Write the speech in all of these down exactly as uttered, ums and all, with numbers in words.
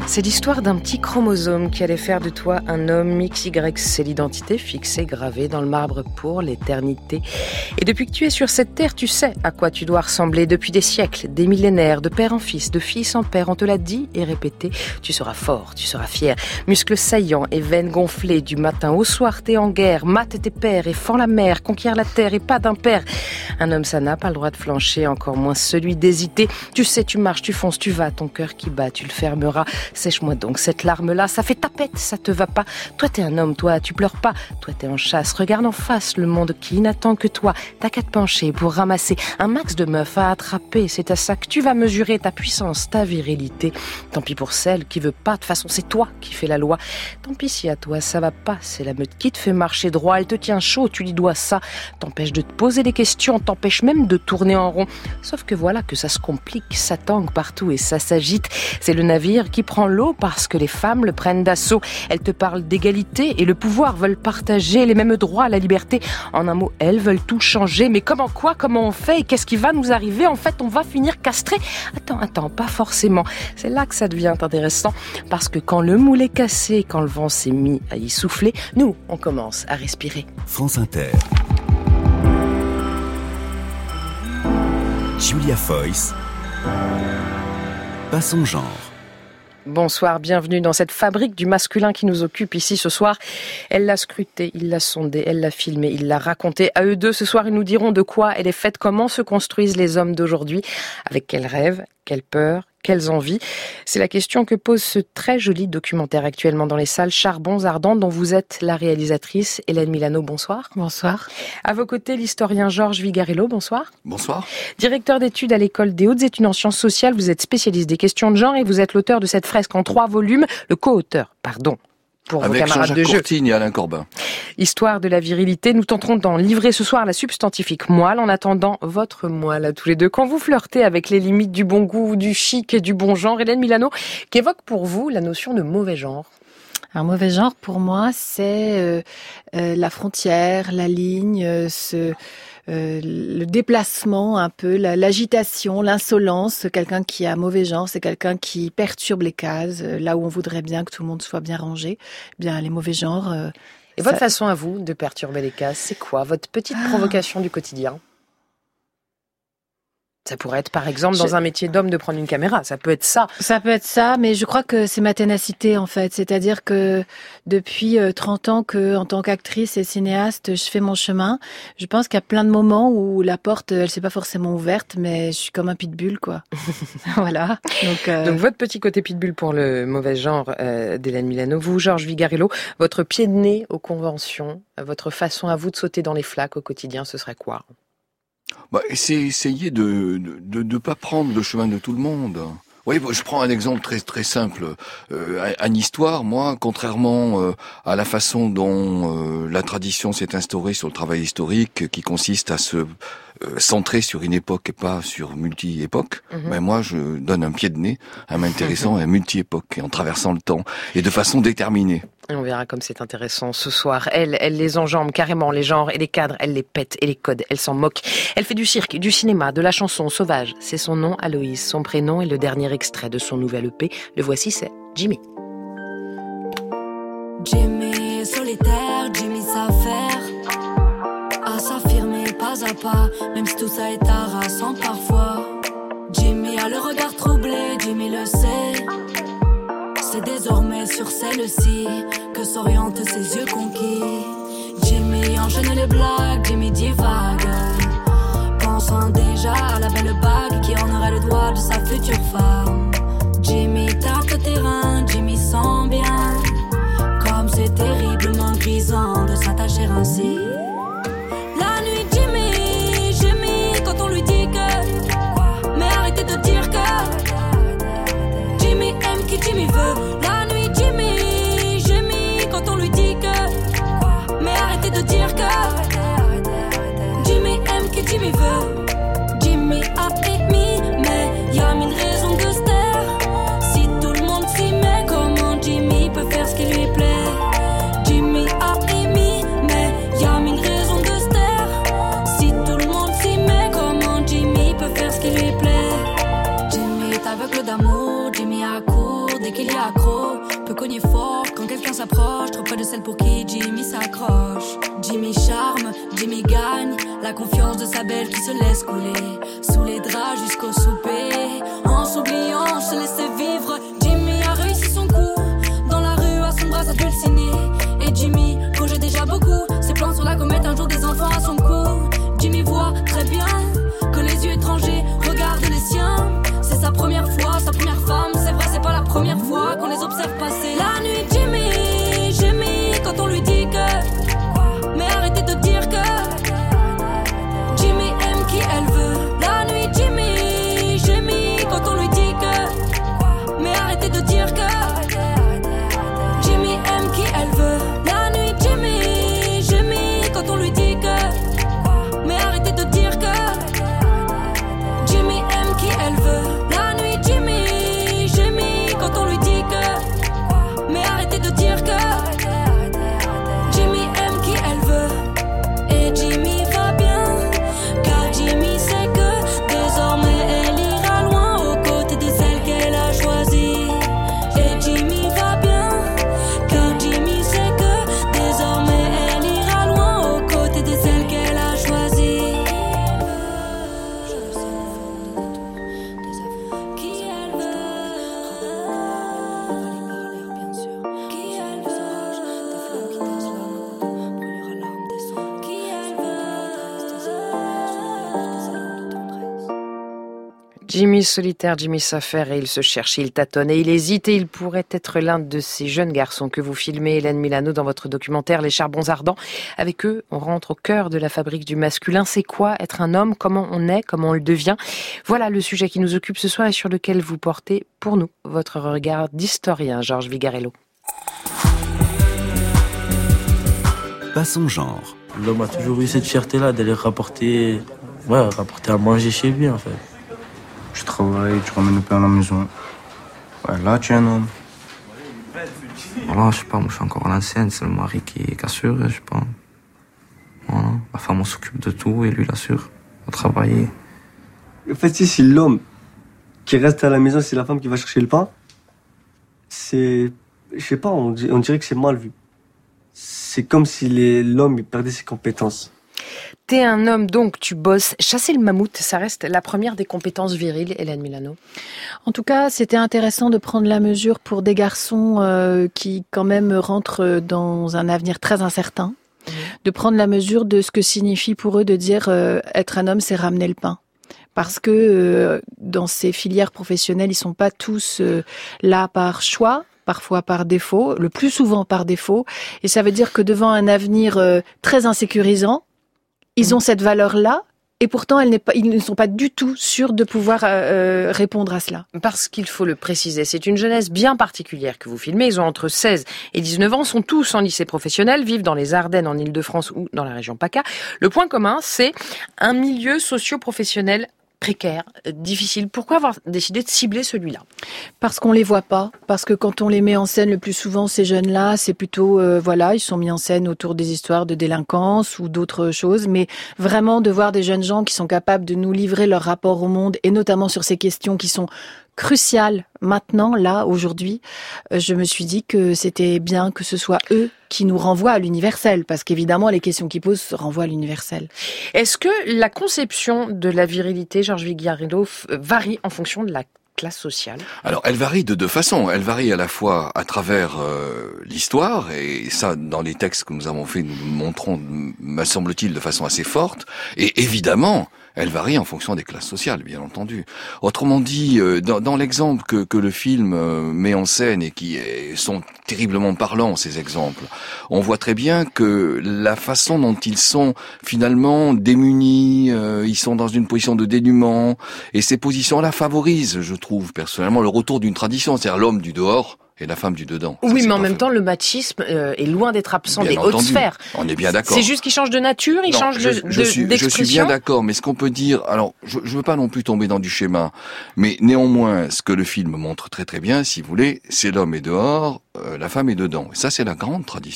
C'est l'histoire d'un petit chromosome qui allait faire de toi un homme X Y. C'est l'identité fixée, gravée dans le marbre pour l'éternité. Et depuis que tu es sur cette terre, tu sais à quoi tu dois ressembler. Depuis des siècles, des millénaires, de père en fils, de fils en père, on te l'a dit et répété. Tu seras fort, tu seras fier. Muscles saillants et veines gonflées. Du matin au soir, t'es en guerre. Mate tes pères et fend la mer. Conquiert la terre et pas d'un père. Un homme, ça n'a pas le droit de flancher, encore moins celui d'hésiter. Tu sais, tu marches, tu fonces, tu vas. Ton cœur qui bat, tu le fermeras. Sèche-moi donc cette larme-là, ça fait tapette, ça te va pas. Toi t'es un homme, toi tu pleures pas. Toi t'es en chasse, regarde en face le monde qui n'attend que toi. T'as qu'à te pencher pour ramasser un max de meufs à attraper. C'est à ça que tu vas mesurer ta puissance, ta virilité. Tant pis pour celle qui veut pas, de toute façon c'est toi qui fais la loi. Tant pis si à toi ça va pas, c'est la meute qui te fait marcher droit. Elle te tient chaud, tu lui dois ça. T'empêche de te poser des questions, t'empêche même de tourner en rond. Sauf que voilà que ça se complique, ça tangue partout et ça s'agite. C'est le navire qui prend l'eau parce que les femmes le prennent d'assaut. Elles te parlent d'égalité et le pouvoir, veulent partager les mêmes droits, la liberté. En un mot, elles veulent tout changer. Mais comment quoi? Comment on fait? Et qu'est-ce qui va nous arriver? En fait, on va finir castré. Attends, attends, pas forcément. C'est là que ça devient intéressant. Parce que quand le moule est cassé, quand le vent s'est mis à y souffler, nous, on commence à respirer. France Inter. Julia Foyce. Pas son genre. Bonsoir, bienvenue dans cette fabrique du masculin qui nous occupe ici ce soir. Elle l'a scruté, il l'a sondé, elle l'a filmé, il l'a raconté. À eux deux, ce soir, ils nous diront de quoi elle est faite, comment se construisent les hommes d'aujourd'hui, avec quels rêves, quelles peurs, quelles envies. C'est la question que pose ce très joli documentaire actuellement dans les salles Charbons Ardents, dont vous êtes la réalisatrice. Hélène Milano, bonsoir. Bonsoir. À vos côtés, l'historien Georges Vigarello, bonsoir. Bonsoir. Directeur d'études à l'école des hautes études en sciences sociales, vous êtes spécialiste des questions de genre et vous êtes l'auteur de cette fresque en trois volumes, le co-auteur, pardon. Pour Avec vos camarades Jean-Jacques de jeu. Courtine et Alain Corbin. Histoire de la virilité, nous tenterons d'en livrer ce soir la substantifique moelle en attendant votre moelle à tous les deux. Quand vous flirtez avec les limites du bon goût, du chic et du bon genre, Hélène Milano, qu'évoque pour vous la notion de mauvais genre? Un mauvais genre, pour moi, c'est euh, euh, la frontière, la ligne, euh, ce... Euh, le déplacement un peu, la, l'agitation, l'insolence. Quelqu'un qui a mauvais genre, c'est quelqu'un qui perturbe les cases, euh, là où on voudrait bien que tout le monde soit bien rangé. Bien, les mauvais genres... Euh, Et ça... votre façon à vous de perturber les cases, c'est quoi? Votre petite ah. provocation du quotidien? Ça pourrait être, par exemple, dans je... un métier d'homme, de prendre une caméra. Ça peut être ça. Ça peut être ça, mais je crois que c'est ma ténacité, en fait. C'est-à-dire que depuis trente ans que, en tant qu'actrice et cinéaste, je fais mon chemin. Je pense qu'il y a plein de moments où la porte, elle s'est pas forcément ouverte, mais je suis comme un pitbull, quoi. Voilà. Donc, euh... Donc, votre petit côté pitbull pour le mauvais genre euh, d'Hélène Milano. Vous, Georges Vigarello, votre pied de nez aux conventions, votre façon à vous de sauter dans les flaques au quotidien, ce serait quoi? Bah, c'est essayer de de de pas prendre le chemin de tout le monde. Oui, je prends un exemple très très simple. Euh, en histoire, moi, contrairement euh, à la façon dont euh, la tradition s'est instaurée sur le travail historique, qui consiste à se euh, centrer sur une époque et pas sur multi-époques, mm-hmm. ben moi, je donne un pied de nez à m'intéressant à multi-époques et en traversant le temps et de façon déterminée. Et on verra comme c'est intéressant ce soir. Elle, elle les enjambe carrément, les genres et les cadres, elle les pète et les codes, elle s'en moque. Elle fait du cirque, du cinéma, de la chanson sauvage. C'est son nom, Aloïse, son prénom et le dernier extrait de son nouvel E P. Le voici, c'est Jimmy. Jimmy solitaire, Jimmy s'affaire à s'affirmer pas à pas, même si tout ça est harassant parfois. Jimmy a le regard troublé, Jimmy le sait. C'est désormais sur celle-ci que s'orientent ses yeux conquis. Jimmy enchaîne les blagues, Jimmy divague, pensant déjà à la belle bague qui ornerait le doigt de sa future femme. Jimmy tape le terrain, Jimmy sent bien comme c'est terriblement grisant de s'attacher ainsi. La nuit, Jimmy, Jimmy, quand on lui dit que, mais arrêtez de dire que Jimmy aime qui Jimmy veut. La nuit, Jimmy, Jimmy, quand on lui dit que, mais arrêtez de dire que Jimmy aime qui Jimmy veut. Jimmy a émis, mais y a mille raisons de se taire. Si tout le monde s'y met, comment Jimmy peut faire ce qui lui plaît? Jimmy a émis, mais y a mille raisons de se taire. Si tout le monde s'y met, comment Jimmy peut faire ce qui lui plaît? Jimmy est aveugle d'amour, Jimmy a court dès qu'il y a accro. Peut cogner fort quand quelqu'un s'approche. Trop près de celle pour qui Jimmy s'accroche. Jimmy charme, Jimmy gagne. La confiance de sa belle qui se laisse couler. Sous les draps jusqu'au souper. En s'oubliant, se laisser vivre. Jimmy a réussi son coup. Dans la rue, à son bras, ça dulciné. Et Jimmy projette déjà beaucoup. Ses plans sur la comète, un jour des enfants à son cou. Jimmy voit très bien que les yeux étrangers regardent les siens. C'est sa première fois, sa première femme. C'est vrai, c'est pas la première fois qu'on les observe passer. La nuit, Jimmy, Jimmy, quand on lui dit que. Mais arrêtez de dire que. Jimmy aime qui elle veut. La nuit, Jimmy, Jimmy, quand on lui dit que. Mais arrêtez de dire que. Jimmy aime qui elle veut. La nuit, Jimmy, Jimmy, quand on lui dit que. Mais arrêtez de dire que. Jimmy aime qui elle veut. La nuit, Jimmy, Jimmy, quand on lui dit que. Mais arrêtez de dire que. Jimmy aime qui elle veut. Et Jimmy va bien, car Jimmy sait que désormais elle ira loin aux côtés de celle qu'elle a choisie. Et Jimmy va bien, car Jimmy sait que désormais elle ira loin aux côtés de celle qu'elle a choisie. Je sais des aveux qui elle veut. Ravaler par l'air, bien sûr. Qui elle veut. Des flammes qui tassent la main, brûlure à l'arme des sons. Qui elle veut. Des salons de tendresse. Jimmy solitaire, Jimmy s'affaire et il se cherche, il tâtonne et il hésite et il pourrait être l'un de ces jeunes garçons que vous filmez, Hélène Milano, dans votre documentaire Les Charbons Ardents. Avec eux, on rentre au cœur de la fabrique du masculin. C'est quoi être un homme? Comment on est? Comment on le devient? Voilà le sujet qui nous occupe ce soir et sur lequel vous portez, pour nous, votre regard d'historien, Georges Vigarello. Pas son genre. L'homme a toujours eu cette fierté-là d'aller rapporter, ouais, rapporter à manger chez lui, en fait. Tu travailles, tu ramènes le pain à la maison. Ouais, là, tu es un homme. Voilà, je sais pas, moi je suis encore à l'ancienne, c'est le mari qui, qui assure, je sais pas. Voilà, la femme on s'occupe de tout et lui il assure, à travailler. En fait, si c'est l'homme qui reste à la maison, c'est la femme qui va chercher le pain, c'est. Je sais pas, on, on dirait que c'est mal vu. C'est comme si les, l'homme il perdait ses compétences. T'es un homme, donc tu bosses. Chasser le mammouth, ça reste la première des compétences viriles, Hélène Milano. En tout cas, c'était intéressant de prendre la mesure pour des garçons euh, qui quand même rentrent dans un avenir très incertain, mmh. de prendre la mesure de ce que signifie pour eux de dire euh, être un homme, c'est ramener le pain. Parce que euh, dans ces filières professionnelles, ils sont pas tous euh, là par choix, parfois par défaut, le plus souvent par défaut. Et ça veut dire que devant un avenir euh, très insécurisant, ils ont cette valeur-là, et pourtant elle n'est pas, ils ne sont pas du tout sûrs de pouvoir euh, répondre à cela. Parce qu'il faut le préciser, c'est une jeunesse bien particulière que vous filmez. Ils ont entre seize et dix-neuf ans, sont tous en lycée professionnel, vivent dans les Ardennes, en Île-de-France ou dans la région PACA. Le point commun, c'est un milieu socio-professionnel précaire, difficile. Pourquoi avoir décidé de cibler celui-là? Parce qu'on les voit pas. Parce que quand on les met en scène, le plus souvent, ces jeunes-là, c'est plutôt, euh, voilà, ils sont mis en scène autour des histoires de délinquance ou d'autres choses. Mais vraiment, de voir des jeunes gens qui sont capables de nous livrer leur rapport au monde, et notamment sur ces questions qui sont cruciales maintenant, là, aujourd'hui, euh, je me suis dit que c'était bien que ce soit eux qui nous renvoient à l'universel, parce qu'évidemment, les questions qu'ils posent renvoient à l'universel. Est-ce que la conception de la virilité, Georges Vigarello, varie en fonction de la classe sociale? Alors, elle varie de deux façons. Elle varie à la fois à travers euh, l'histoire, et ça, dans les textes que nous avons faits, nous le montrons, me semble-t-il, de façon assez forte, et évidemment, elle varie en fonction des classes sociales, bien entendu. Autrement dit, euh, dans, dans l'exemple que, que le film euh, met en scène et qui est, sont terriblement parlants, ces exemples, on voit très bien que la façon dont ils sont finalement démunis, euh, ils sont dans une position de dénuement, et ces positions-là favorisent, je trouve personnellement, le retour d'une tradition, c'est-à-dire l'homme du dehors et la femme du dedans. Oui, ça, mais en même fait... temps, le machisme euh, est loin d'être absent bien des entendu. hautes sphères. On est bien d'accord. C'est juste qu'il change de nature, il non, change je, de, je de suis, d'expression. Je suis bien d'accord, mais ce qu'on peut dire, alors, je ne veux pas non plus tomber dans du schéma, mais néanmoins, ce que le film montre très très bien, si vous voulez, c'est l'homme est dehors, euh, la femme est dedans. Et ça, c'est la grande tradition.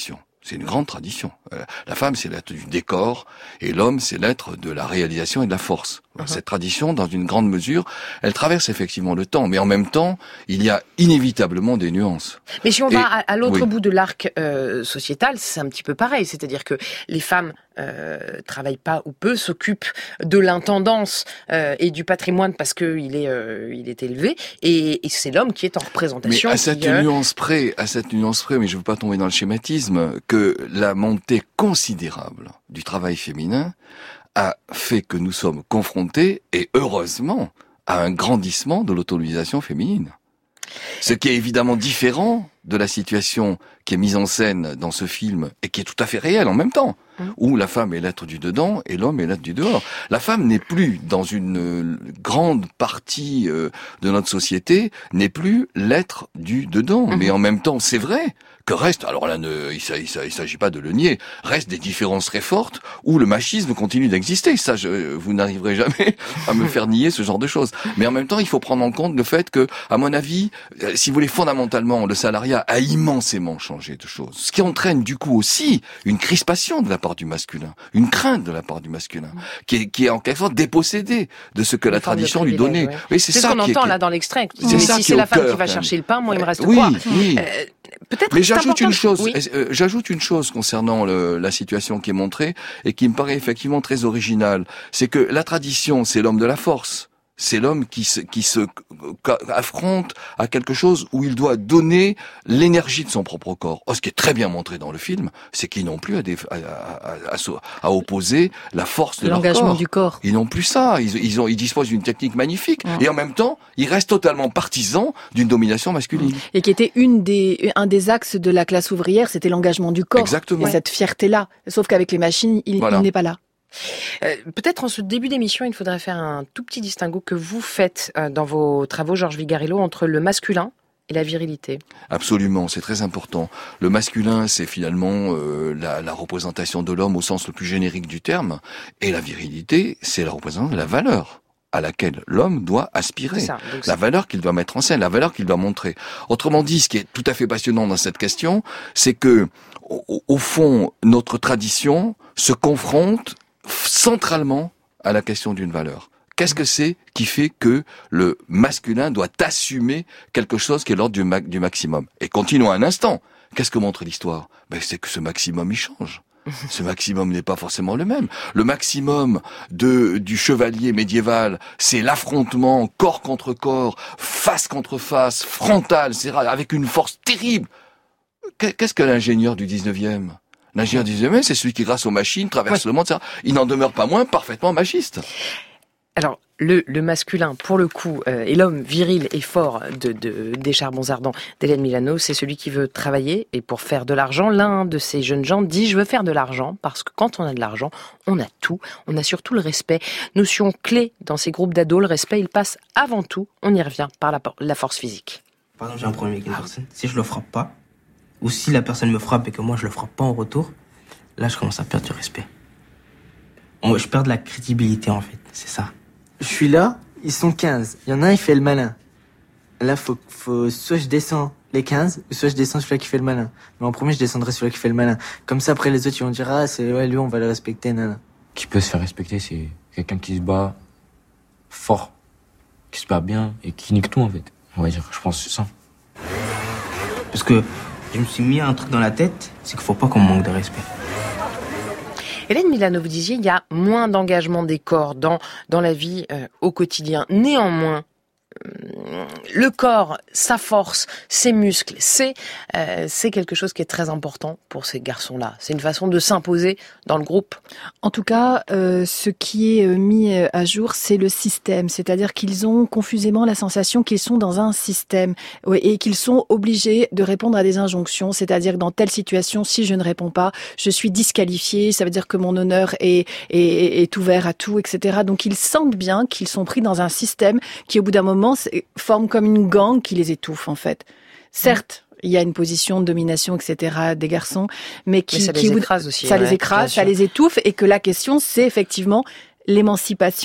C'est une grande tradition. La femme, c'est l'être du décor, et l'homme, c'est l'être de la réalisation et de la force. Uh-huh. Cette tradition, dans une grande mesure, elle traverse effectivement le temps, mais en même temps, il y a inévitablement des nuances. Mais si on et, va à, à l'autre oui. bout de l'arc euh, sociétal, c'est un petit peu pareil. C'est-à-dire que les femmes euh, travaillent pas ou peu, s'occupent de l'intendance euh, et du patrimoine parce que il est, euh, il est élevé, et, et c'est l'homme qui est en représentation. Mais à cette qui, euh... nuance près, à cette nuance près, mais je veux pas tomber dans le schématisme, que la montée considérable du travail féminin a fait que nous sommes confrontés, et heureusement, à un grandissement de l'autonomisation féminine. Ce qui est évidemment différent de la situation qui est mise en scène dans ce film, et qui est tout à fait réelle en même temps, mmh. où la femme est l'être du dedans et l'homme est l'être du dehors. La femme n'est plus, dans une grande partie de notre société, n'est plus l'être du dedans. Mmh. Mais en même temps, c'est vrai que reste, alors là, ne, il ne s'agit pas de le nier, reste des différences très fortes où le machisme continue d'exister. Ça, je, vous n'arriverez jamais à me faire nier ce genre de choses. Mais en même temps, il faut prendre en compte le fait que, à mon avis, si vous voulez, fondamentalement, le salariat a immensément changé de choses. Ce qui entraîne du coup aussi une crispation de la part du masculin, une crainte de la part du masculin, qui est, qui est en quelque sorte dépossédé de ce que une la tradition lui donnait. Ouais. Oui, c'est, c'est ça ce qu'on qui entend est, là dans l'extrait. C'est Mais ça si qui c'est est la au femme cœur, qui va chercher le pain, moi il me reste oui, quoi oui. euh, Peut-être. Mais j'ajoute une chose. Oui. Euh, j'ajoute une chose concernant le, la situation qui est montrée et qui me paraît effectivement très originale. C'est que la tradition, c'est l'homme de la force. C'est l'homme qui se, qui se affronte à quelque chose où il doit donner l'énergie de son propre corps. Or, ce qui est très bien montré dans le film, c'est qu'ils n'ont plus à, dé, à, à, à, à opposer la force de l'engagement leur corps. du corps. Ils n'ont plus ça. Ils, ils, ont, ils disposent d'une technique magnifique. Mmh. Et en même temps, ils restent totalement partisans d'une domination masculine. Et qui était une des, un des axes de la classe ouvrière, c'était l'engagement du corps. Exactement. Et cette fierté-là. Sauf qu'avec les machines, il, voilà. il n'est pas là. Euh, peut-être en ce début d'émission, il faudrait faire un tout petit distinguo que vous faites euh, dans vos travaux, Georges Vigarello, entre le masculin et la virilité. Absolument, c'est très important. Le masculin, c'est finalement euh, la, la représentation de l'homme au sens le plus générique du terme, et la virilité, c'est la représentation de la valeur à laquelle l'homme doit aspirer, ça, la valeur qu'il doit mettre en scène, la valeur qu'il doit montrer. Autrement dit, ce qui est tout à fait passionnant dans cette question, c'est que, au, au fond, notre tradition se confronte centralement à la question d'une valeur. Qu'est-ce que c'est qui fait que le masculin doit assumer quelque chose qui est l'ordre du, ma- du maximum? Et continuons un instant. Qu'est-ce que montre l'histoire? Ben, c'est que ce maximum, il change. Ce maximum n'est pas forcément le même. Le maximum de du chevalier médiéval, c'est l'affrontement corps contre corps, face contre face, frontal, et cetera, avec une force terrible. Qu'est-ce que l'ingénieur du dix-neuvième? L'ingénieur du dix-neuvième, c'est celui qui, grâce aux machines, traverse ouais. le monde, et cetera. Il n'en demeure pas moins parfaitement machiste. Alors, le, le masculin, pour le coup, euh, et l'homme viril et fort de, de, des Charbons Ardents d'Hélène Milano, c'est celui qui veut travailler et pour faire de l'argent. L'un de ces jeunes gens dit « je veux faire de l'argent » parce que quand on a de l'argent, on a tout, on a surtout le respect. Notion clé dans ces groupes d'ados, le respect, il passe avant tout, on y revient, par la, la force physique. Par exemple, j'ai un problème avec une personne, si je le frappe pas, ou si la personne me frappe et que moi je le frappe pas en retour, là je commence à perdre du respect. Je perds de la crédibilité en fait, c'est ça. Je suis là, ils sont quinze. Il y en a un, il fait le malin. Là, faut, faut, soit je descends les quinze, ou soit je descends celui-là qui fait le malin. Mais en premier, je descendrai celui-là qui fait le malin. Comme ça, après, les autres, ils vont dire, ah, c'est, ouais, lui, on va le respecter, nana. Qui peut se faire respecter, c'est quelqu'un qui se bat fort, qui se bat bien et qui nique tout, en fait. On va dire, je pense que c'est ça. Parce que je me suis mis un truc dans la tête, c'est qu'il faut pas qu'on me manque de respect. Hélène Milano, vous disiez, il y a moins d'engagement des corps dans, dans la vie euh, au quotidien. Néanmoins, euh, le corps, sa force, ses muscles, c'est, euh, c'est quelque chose qui est très important pour ces garçons-là. C'est une façon de s'imposer dans le groupe. En tout cas, euh, ce qui est mis à jour, c'est le système. C'est-à-dire qu'ils ont confusément la sensation qu'ils sont dans un système et qu'ils sont obligés de répondre à des injonctions. C'est-à-dire que dans telle situation, si je ne réponds pas, je suis disqualifié. Ça veut dire que mon honneur est, est, est ouvert à tout, et cetera. Donc ils sentent bien qu'ils sont pris dans un système qui, au bout d'un moment, forme comme une gangue qui les étouffe, en fait. Certes, il y a une position de domination, et cetera, des garçons, mais qui... Mais ça qui, les écrase aussi. Ça ouais, les écrase, ça les étouffe, et que la question, c'est effectivement l'émancipation.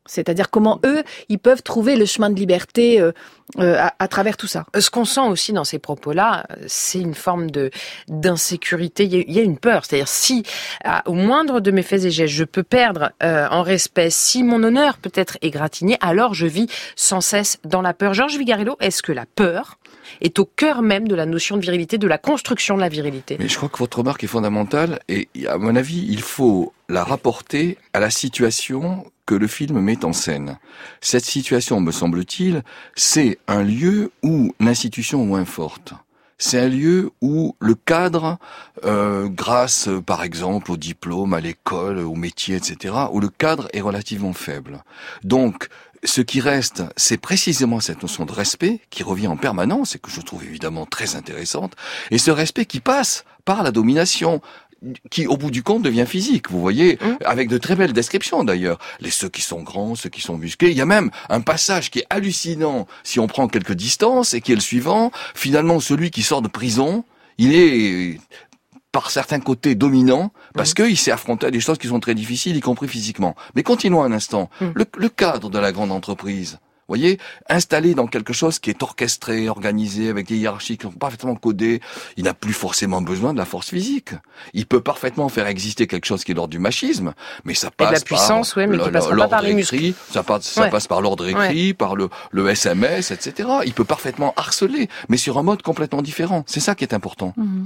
C'est-à-dire comment eux, ils peuvent trouver le chemin de liberté euh, euh, à, à travers tout ça. Ce qu'on sent aussi dans ces propos-là, c'est une forme de d'insécurité. Il y a, il y a une peur. C'est-à-dire si à, au moindre de mes faits et gestes, je peux perdre euh, en respect, si mon honneur peut être égratigné, alors je vis sans cesse dans la peur. Georges Vigarello, est-ce que la peur est au cœur même de la notion de virilité, de la construction de la virilité? Mais je crois que votre remarque est fondamentale et à mon avis, il faut la rapporter à la situation que le film met en scène. Cette situation, me semble-t-il, c'est un lieu où l'institution est moins forte. C'est un lieu où le cadre, euh, grâce par exemple au diplôme, à l'école, au métier, et cetera, où le cadre est relativement faible. Donc, ce qui reste, c'est précisément cette notion de respect qui revient en permanence et que je trouve évidemment très intéressante. Et ce respect qui passe par la domination, qui au bout du compte devient physique, vous voyez, mmh. avec de très belles descriptions d'ailleurs. Les ceux qui sont grands, ceux qui sont musclés. Il y a même un passage qui est hallucinant si on prend quelques distances et qui est le suivant. Finalement, celui qui sort de prison, il est par certains côtés dominant parce mmh. qu'il s'est affronté à des choses qui sont très difficiles, y compris physiquement. Mais continuons un instant. Mmh. Le, le cadre de la grande entreprise, vous voyez, installé dans quelque chose qui est orchestré, organisé, avec des hiérarchies qui sont parfaitement codées, il n'a plus forcément besoin de la force physique. Il peut parfaitement faire exister quelque chose qui est l'ordre du machisme, mais ça passe la puissance, par ouais, mais qui passera pas par les écrit, ça passe, ça ouais. passe par l'ordre écrit, ouais. par le, le S M S, et cetera. Il peut parfaitement harceler, mais sur un mode complètement différent. C'est ça qui est important. Mmh.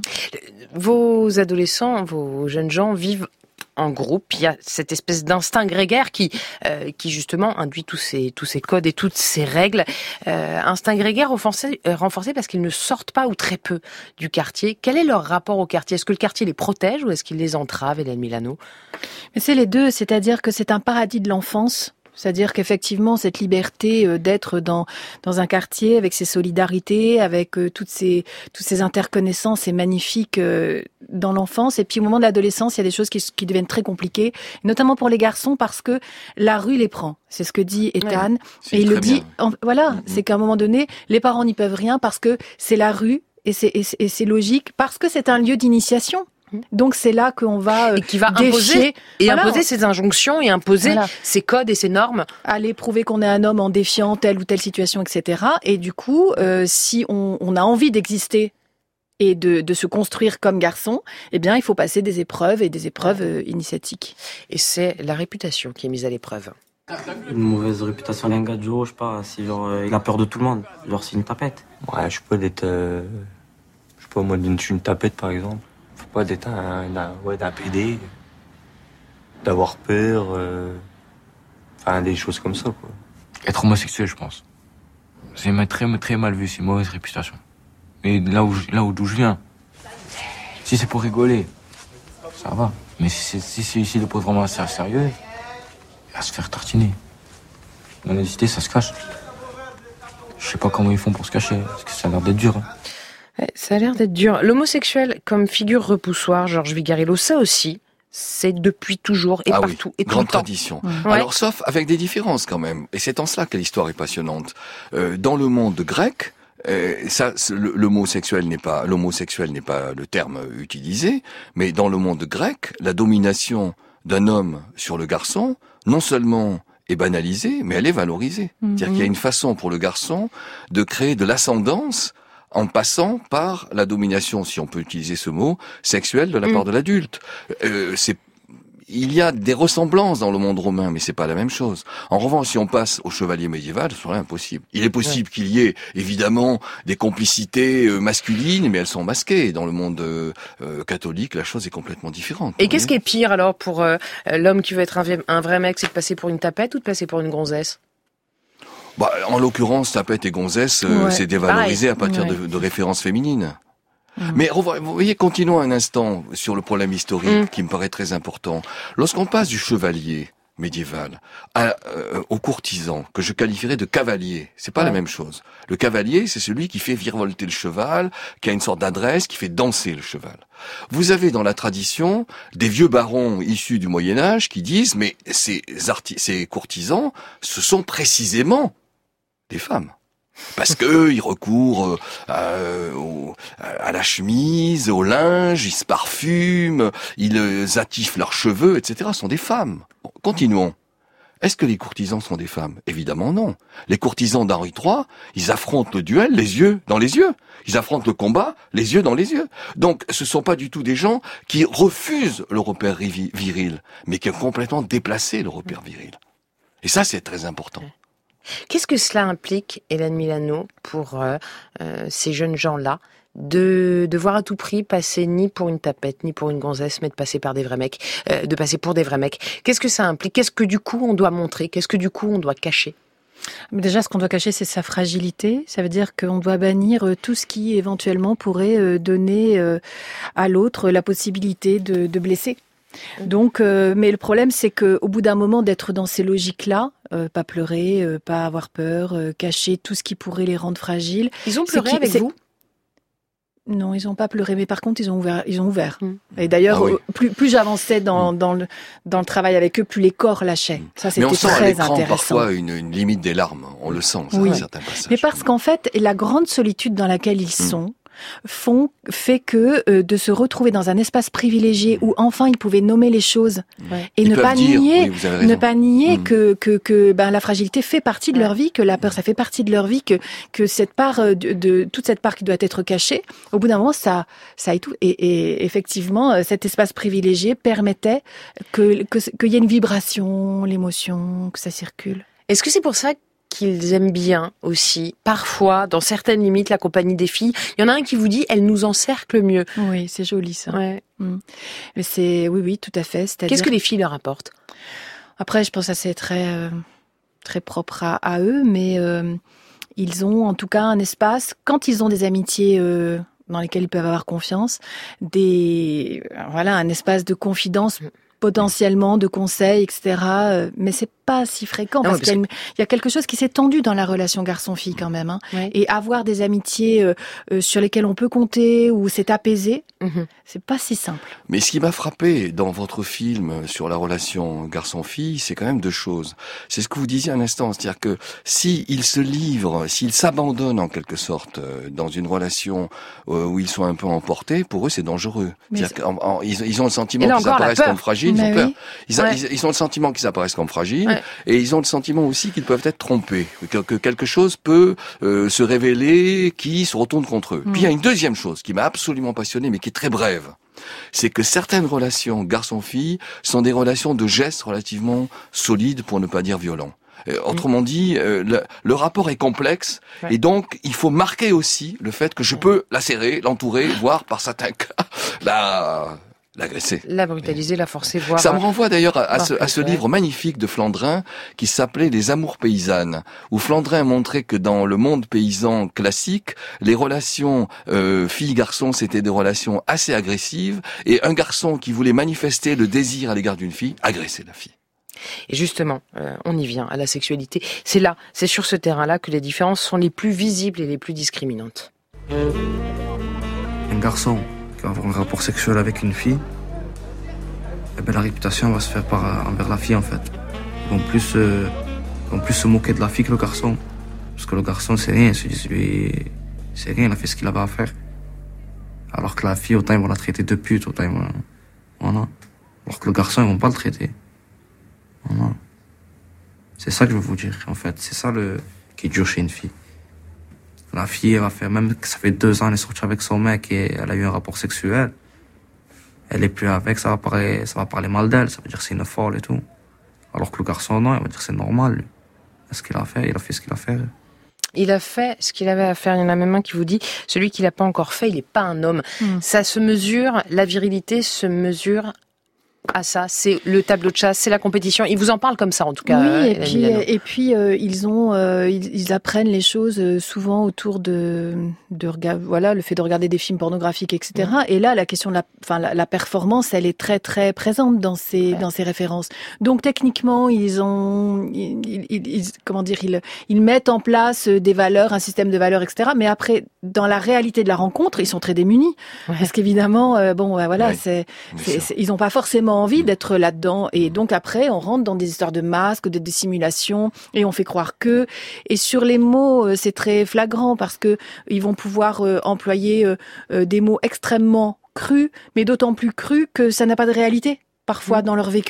Vos adolescents, vos jeunes gens vivent en groupe, il y a cette espèce d'instinct grégaire qui, euh, qui justement induit tous ces, tous ces codes et toutes ces règles. Euh, instinct grégaire renforcé, euh, renforcé parce qu'ils ne sortent pas ou très peu du quartier. Quel est leur rapport au quartier? Est-ce que le quartier les protège ou est-ce qu'il les entrave, Hélène Milano? Mais c'est les deux, c'est-à-dire que c'est un paradis de l'enfance. C'est-à-dire qu'effectivement, cette liberté d'être dans dans un quartier avec ses solidarités, avec toutes ces toutes ces interconnaissances, est magnifique dans l'enfance. Et puis au moment de l'adolescence, il y a des choses qui, qui deviennent très compliquées, notamment pour les garçons, parce que la rue les prend. C'est ce que dit Ethan. Ouais, et il le dit. En, voilà, mm-hmm. c'est qu'à un moment donné, les parents n'y peuvent rien parce que c'est la rue et c'est et c'est, et c'est logique parce que c'est un lieu d'initiation. Donc c'est là qu'on va euh, et qui va défier, imposer et voilà. imposer ses injonctions et imposer voilà. ses codes et ses normes, aller prouver qu'on est un homme en défiant telle ou telle situation, et cetera. Et du coup, euh, si on, on a envie d'exister et de, de se construire comme garçon, eh bien, il faut passer des épreuves et des épreuves euh, initiatiques. Et c'est la réputation qui est mise à l'épreuve. Une mauvaise réputation d'un gars de Joe, je sais pas, si genre euh, il a peur de tout le monde, genre c'est une tapette. Ouais, je peux d'être, euh, je sais pas moi, d'une une tapette par exemple. Pas d'être un, un, ouais, d'un P D, d'avoir peur, euh, enfin des choses comme ça quoi. Être homosexuel, je pense. C'est très, très mal vu, c'est une mauvaise réputation. Mais là où, là où d'où je viens, si c'est pour rigoler, ça va. Mais si c'est si, si, si le pose vraiment sérieux, il va se faire tartiner. L'honnêteté, ça se cache. Je sais pas comment ils font pour se cacher, parce que ça a l'air d'être dur. Hein. Ça a l'air d'être dur. L'homosexuel comme figure repoussoire, Georges Vigarello, ça aussi, c'est depuis toujours et ah partout oui, et tout grande le temps. Tradition. Ouais. Alors sauf avec des différences quand même. Et c'est en cela que l'histoire est passionnante. Euh, dans le monde grec, euh, ça, le, l'homosexuel n'est pas, l'homosexuel n'est pas le terme utilisé, mais dans le monde grec, la domination d'un homme sur le garçon, non seulement est banalisée, mais elle est valorisée. Mm-hmm. C'est-à-dire qu'il y a une façon pour le garçon de créer de l'ascendance en passant par la domination, si on peut utiliser ce mot, sexuelle de la mmh. part de l'adulte. Euh, c'est, il y a des ressemblances dans le monde romain, mais c'est pas la même chose. En revanche, si on passe au chevalier médiéval, ce serait impossible. Il est possible ouais. qu'il y ait, évidemment, des complicités masculines, mais elles sont masquées. Dans le monde euh, catholique, la chose est complètement différente. Et qu'est-ce qui est pire, alors, pour euh, l'homme qui veut être un, un vrai mec, c'est de passer pour une tapette ou de passer pour une gonzesse? Bah, en l'occurrence, tapette et gonzesse, euh, ouais, c'est dévalorisé pareil. à partir ouais. de, de références féminines. Mmh. Mais vous voyez, continuons un instant sur le problème historique mmh. qui me paraît très important. Lorsqu'on passe du chevalier médiéval à, euh, au courtisan, que je qualifierais de cavalier, c'est pas ouais. la même chose. Le cavalier, c'est celui qui fait virevolter le cheval, qui a une sorte d'adresse, qui fait danser le cheval. Vous avez dans la tradition des vieux barons issus du Moyen-Âge qui disent, mais ces, arti- ces courtisans, ce sont précisément des femmes. Parce que eux, ils recourent euh, au, à la chemise, au linge, ils se parfument, ils attifent leurs cheveux, et cetera. Ce sont des femmes. Bon, continuons. Est-ce que les courtisans sont des femmes? Évidemment non. Les courtisans d'Henri trois, ils affrontent le duel les yeux dans les yeux. Ils affrontent le combat les yeux dans les yeux. Donc ce sont pas du tout des gens qui refusent le repère viril, mais qui ont complètement déplacé le repère viril. Et ça, c'est très important. Qu'est-ce que cela implique, Hélène Milano, pour euh, euh, ces jeunes gens-là, de devoir à tout prix passer ni pour une tapette, ni pour une gonzesse, mais de passer par des vrais mecs, euh, de passer pour des vrais mecs? Qu'est-ce que ça implique? Qu'est-ce que du coup on doit montrer? Qu'est-ce que du coup on doit cacher? Déjà, ce qu'on doit cacher, c'est sa fragilité. Ça veut dire qu'on doit bannir tout ce qui éventuellement pourrait donner à l'autre la possibilité de, de blesser. Donc, euh, mais le problème, c'est que au bout d'un moment, d'être dans ces logiques-là, euh, pas pleurer, euh, pas avoir peur, euh, cacher tout ce qui pourrait les rendre fragiles. Ils ont pleuré avec vous? Non, ils n'ont pas pleuré, mais par contre, ils ont ouvert. Ils ont ouvert. Mmh. Et d'ailleurs, ah oui. plus, plus j'avançais dans, mmh. dans, le, dans le travail avec eux, plus les corps lâchaient. Ça, c'était mais on sent très à l'écran intéressant. Parfois une, une limite des larmes. On le sent, ça, oui. dans certains passages. Mais parce qu'en fait, la grande solitude dans laquelle ils mmh. sont, font fait que euh, de se retrouver dans un espace privilégié où enfin ils pouvaient nommer les choses ouais. et ils ne pas, dire, nier, oui, ne pas nier mmh. que que que ben la fragilité fait partie de ouais. leur vie, que la peur ça fait partie de leur vie, que que cette part de, de toute cette part qui doit être cachée, au bout d'un moment ça ça étouffe. Et, et effectivement cet espace privilégié permettait que que qu'il y ait une vibration, l'émotion, que ça circule. Est-ce que c'est pour ça qu'ils aiment bien aussi, parfois, dans certaines limites, la compagnie des filles? Il y en a un qui vous dit, elle nous encercle mieux. Oui, c'est joli ça. Ouais. Mmh. Mais c'est, oui, oui, tout à fait. C'est-à-dire... Qu'est-ce que les filles leur apportent? Après, je pense que c'est très, euh, très propre à, à eux, mais euh, ils ont en tout cas un espace, quand ils ont des amitiés euh, dans lesquelles ils peuvent avoir confiance, des, voilà, un espace de confidence potentiellement, de conseils, et cetera. Mais c'est pas si fréquent non, parce, parce qu'il y a, une, il y a quelque chose qui s'est tendu dans la relation garçon-fille quand même. Hein. Ouais. Et avoir des amitiés euh, euh, sur lesquelles on peut compter ou c'est apaisé, mm-hmm. c'est pas si simple. Mais ce qui m'a frappé dans votre film sur la relation garçon-fille, c'est quand même deux choses. C'est ce que vous disiez un instant, c'est-à-dire que s'ils se livrent, s'ils s'abandonnent en quelque sorte euh, dans une relation euh, où ils sont un peu emportés, pour eux c'est dangereux. C'est-à-dire c'est... qu'ils ils ont le sentiment qu'ils apparaissent comme fragiles, ils ont peur. Oui. Ils, ouais. ils, ils ont le sentiment qu'ils apparaissent comme fragiles. Ouais. Et ils ont le sentiment aussi qu'ils peuvent être trompés, que, que quelque chose peut euh, se révéler qui se retourne contre eux. Mmh. Puis il y a une deuxième chose qui m'a absolument passionné, mais qui est très brève. C'est que certaines relations garçon-fille sont des relations de gestes relativement solides, pour ne pas dire violents. Euh, autrement dit, euh, le, le rapport est complexe ouais. et donc il faut marquer aussi le fait que je peux la serrer, l'entourer, voire par certains cas la... l'agresser. La brutaliser, la forcer, voir... Ça me renvoie d'ailleurs à, à, ce, à ce livre magnifique de Flandrin qui s'appelait Les Amours paysannes, où Flandrin montrait que dans le monde paysan classique, les relations euh, filles-garçons, c'était des relations assez agressives, et un garçon qui voulait manifester le désir à l'égard d'une fille, agressait la fille. Et justement, euh, on y vient, à la sexualité. C'est là, c'est sur ce terrain-là que les différences sont les plus visibles et les plus discriminantes. Un garçon qui va avoir un rapport sexuel avec une fille, eh ben, la réputation va se faire par, envers la fille en fait. Ils vont plus, euh, ils vont plus se moquer de la fille que le garçon. Parce que le garçon c'est rien, ils se disent lui, c'est rien, il a fait ce qu'il avait à faire. Alors que la fille, autant ils vont la traiter de pute, autant ils vont... Voilà. Alors que le garçon, ils vont pas le traiter. Voilà. C'est ça que je veux vous dire en fait, c'est ça le qui est dur chez une fille. La fille, elle va faire, même que ça fait deux ans, elle est sortie avec son mec et elle a eu un rapport sexuel. Elle est plus avec, ça va parler, ça va parler mal d'elle, ça veut dire que c'est une folle et tout. Alors que le garçon, non, il va dire que c'est normal, lui. Ce qu'il a fait, il a fait ce qu'il a fait. Il a fait ce qu'il avait à faire. Il y en a même un qui vous dit, celui qui l'a pas encore fait, il est pas un homme. Mmh. Ça se mesure, la virilité se mesure à ça, c'est le tableau de chasse, c'est la compétition. Ils vous en parlent comme ça, en tout cas. Oui, euh, et, puis, et puis euh, ils ont, euh, ils, ils apprennent les choses euh, souvent autour de, de regard, voilà, le fait de regarder des films pornographiques, et cetera. Mmh. Et là, la question de la, enfin, la, la performance, elle est très très présente dans ces, ouais. dans ces références. Donc techniquement, ils ont, ils, ils, ils, comment dire, ils, ils mettent en place des valeurs, un système de valeurs, et cetera. Mais après, dans la réalité de la rencontre, ils sont très démunis, ouais. parce qu'évidemment, euh, bon, bah, voilà, ouais. c'est, c'est, c'est, ils n'ont pas forcément envie d'être là-dedans, et donc après on rentre dans des histoires de masques, de dissimulation, et on fait croire que, et sur les mots c'est très flagrant parce que ils vont pouvoir euh, employer euh, des mots extrêmement crus, mais d'autant plus crus que ça n'a pas de réalité parfois mmh. dans leur vécu.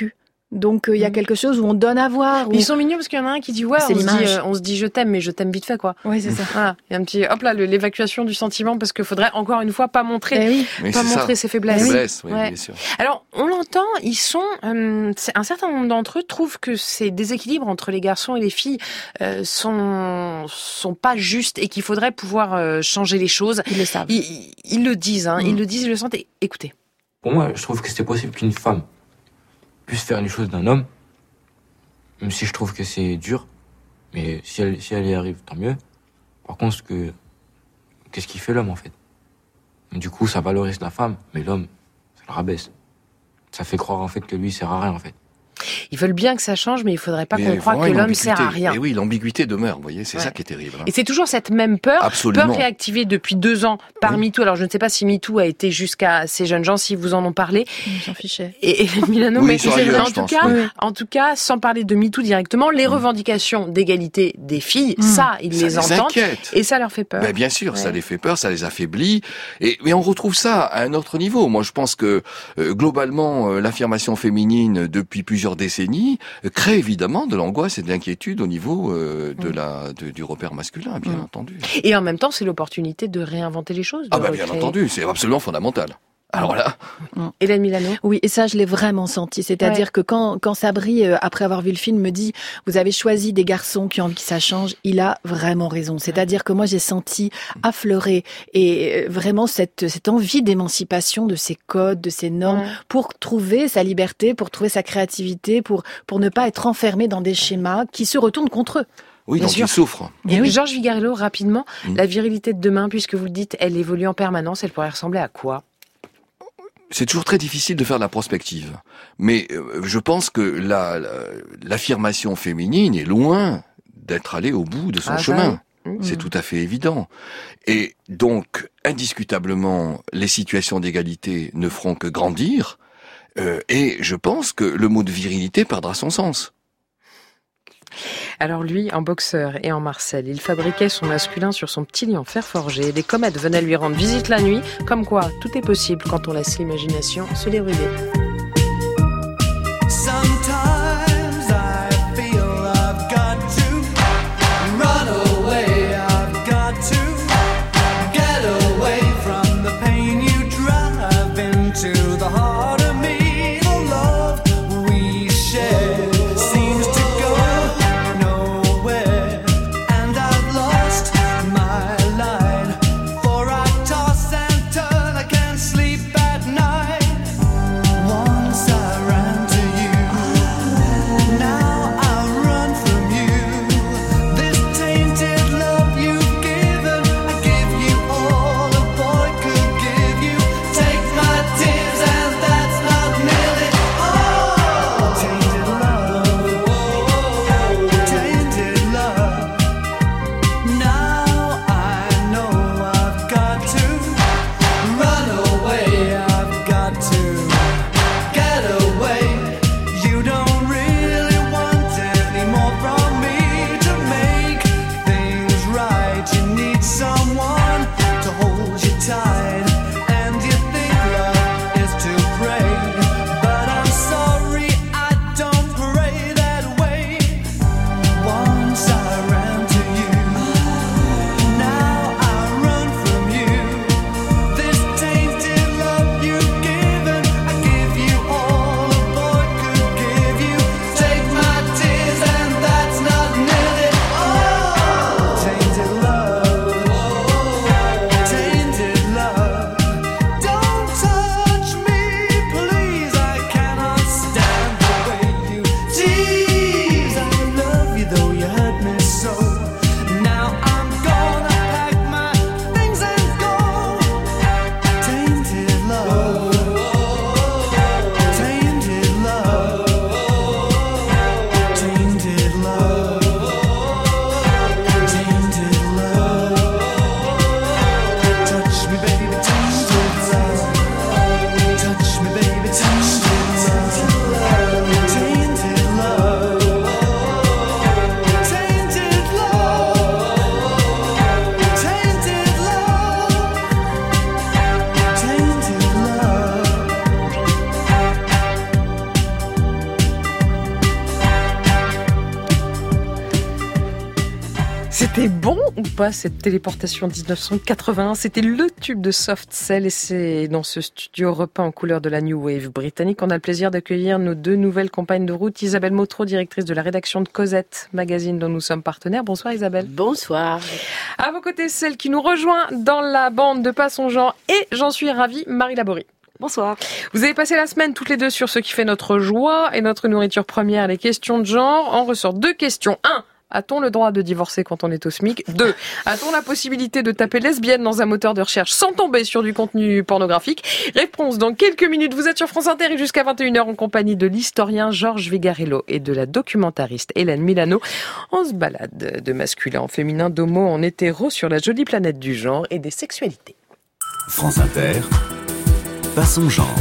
Donc il euh, y a mmh. quelque chose où on donne à voir. Où... Ils sont mignons parce qu'il y en a un qui dit ouais, on se dit, euh, on se dit je t'aime, mais je t'aime vite fait quoi. Oui, c'est ça. Voilà, il y a un petit hop là, le, l'évacuation du sentiment parce qu'il faudrait encore une fois pas montrer, eh oui. oui, pas montrer ça. ses faiblesses. Faiblesse, oui, ouais. bien sûr. Alors on l'entend, ils sont, euh, un certain nombre d'entre eux trouvent que ces déséquilibres entre les garçons et les filles euh, sont sont pas justes et qu'il faudrait pouvoir euh, changer les choses. Ils le savent. Ils, ils, ils le disent, hein, mmh. ils le disent, ils le sentent. Écoutez. Pour moi, je trouve que c'est possible qu'une femme puisse faire les choses d'un homme. Même si je trouve que c'est dur, mais si elle, si elle y arrive, tant mieux. Par contre, ce que, qu'est-ce qu'il fait l'homme, en fait? Du coup, ça valorise la femme, mais l'homme, ça le rabaisse. Ça fait croire, en fait, que lui, il sert à rien, en fait. Ils veulent bien que ça change, mais il faudrait pas mais qu'on croie que l'homme sert à rien. Et oui, l'ambiguïté demeure, vous voyez, c'est ouais. ça qui est terrible. Hein. Et c'est toujours cette même peur, Absolument. peur réactivée depuis deux ans par oui. MeToo. Alors je ne sais pas si MeToo a été jusqu'à ces jeunes gens, si vous en ont parlé. Je m'en fichais. Et, et Milano, oui, mais c'est ailleurs, en tout pense, cas, oui. en tout cas, sans parler de MeToo directement, les mmh. revendications d'égalité des filles, mmh. ça, ils ça les, les entendent, inquiète. Et ça leur fait peur. Ben, bien sûr, ouais. ça les fait peur, ça les affaiblit. Et mais on retrouve ça à un autre niveau. Moi, je pense que euh, globalement, euh, l'affirmation féminine depuis plusieurs décennies crée évidemment de l'angoisse et de l'inquiétude au niveau euh, de la de, du repère masculin, bien mmh. entendu. Et en même temps, c'est l'opportunité de réinventer les choses. De ah bah recréer... bien entendu, c'est absolument fondamental. Alors là. Hélène Milano. Oui, et ça, je l'ai vraiment senti. C'est-à-dire ouais. que quand, quand Sabri, euh, après avoir vu le film, me dit, vous avez choisi des garçons qui ont envie que ça change, il a vraiment raison. C'est-à-dire que moi, j'ai senti affleurer et vraiment cette, cette envie d'émancipation de ces codes, de ces normes, ouais. pour trouver sa liberté, pour trouver sa créativité, pour, pour ne pas être enfermé dans des schémas qui se retournent contre eux. Oui, Bien donc sûr. ils souffrent. Et oui. Georges Vigarello, rapidement, mmh. la virilité de demain, puisque vous le dites, elle évolue en permanence, elle pourrait ressembler à quoi ? C'est toujours très difficile de faire de la prospective. Mais euh, je pense que la, la, l'affirmation féminine est loin d'être allée au bout de son ah, chemin. Mmh. C'est tout à fait évident. Et donc, indiscutablement, les situations d'égalité ne feront que grandir. Euh, et je pense que le mot de virilité perdra son sens. Alors lui, en boxeur et en Marcel, il fabriquait son masculin sur son petit lit en fer forgé. Des comètes venaient lui rendre visite la nuit. Comme quoi, tout est possible quand on laisse l'imagination se dérouler. One ou pas cette téléportation dix-neuf cent quatre-vingt-un, c'était le tube de Soft Cell et c'est dans ce studio repeint en couleur de la New Wave britannique qu'on a le plaisir d'accueillir nos deux nouvelles compagnes de route. Isabelle Motro, directrice de la rédaction de Cosette, magazine dont nous sommes partenaires. Bonsoir Isabelle. Bonsoir. À vos côtés, celle qui nous rejoint dans la bande de Pas son genre et j'en suis ravie, Marie Laborie. Bonsoir. Vous avez passé la semaine toutes les deux sur ce qui fait notre joie et notre nourriture première, les questions de genre. En ressort deux questions. Un. A-t-on le droit de divorcer quand on est au SMIC ? Deux. A-t-on la possibilité de taper lesbienne dans un moteur de recherche sans tomber sur du contenu pornographique ? Réponse dans quelques minutes. Vous êtes sur France Inter et jusqu'à vingt et une heures en compagnie de l'historien Georges Vigarello et de la documentariste Hélène Milano. On se balade de masculin en féminin, d'homo en hétéro sur la jolie planète du genre et des sexualités. France Inter, Pas son genre.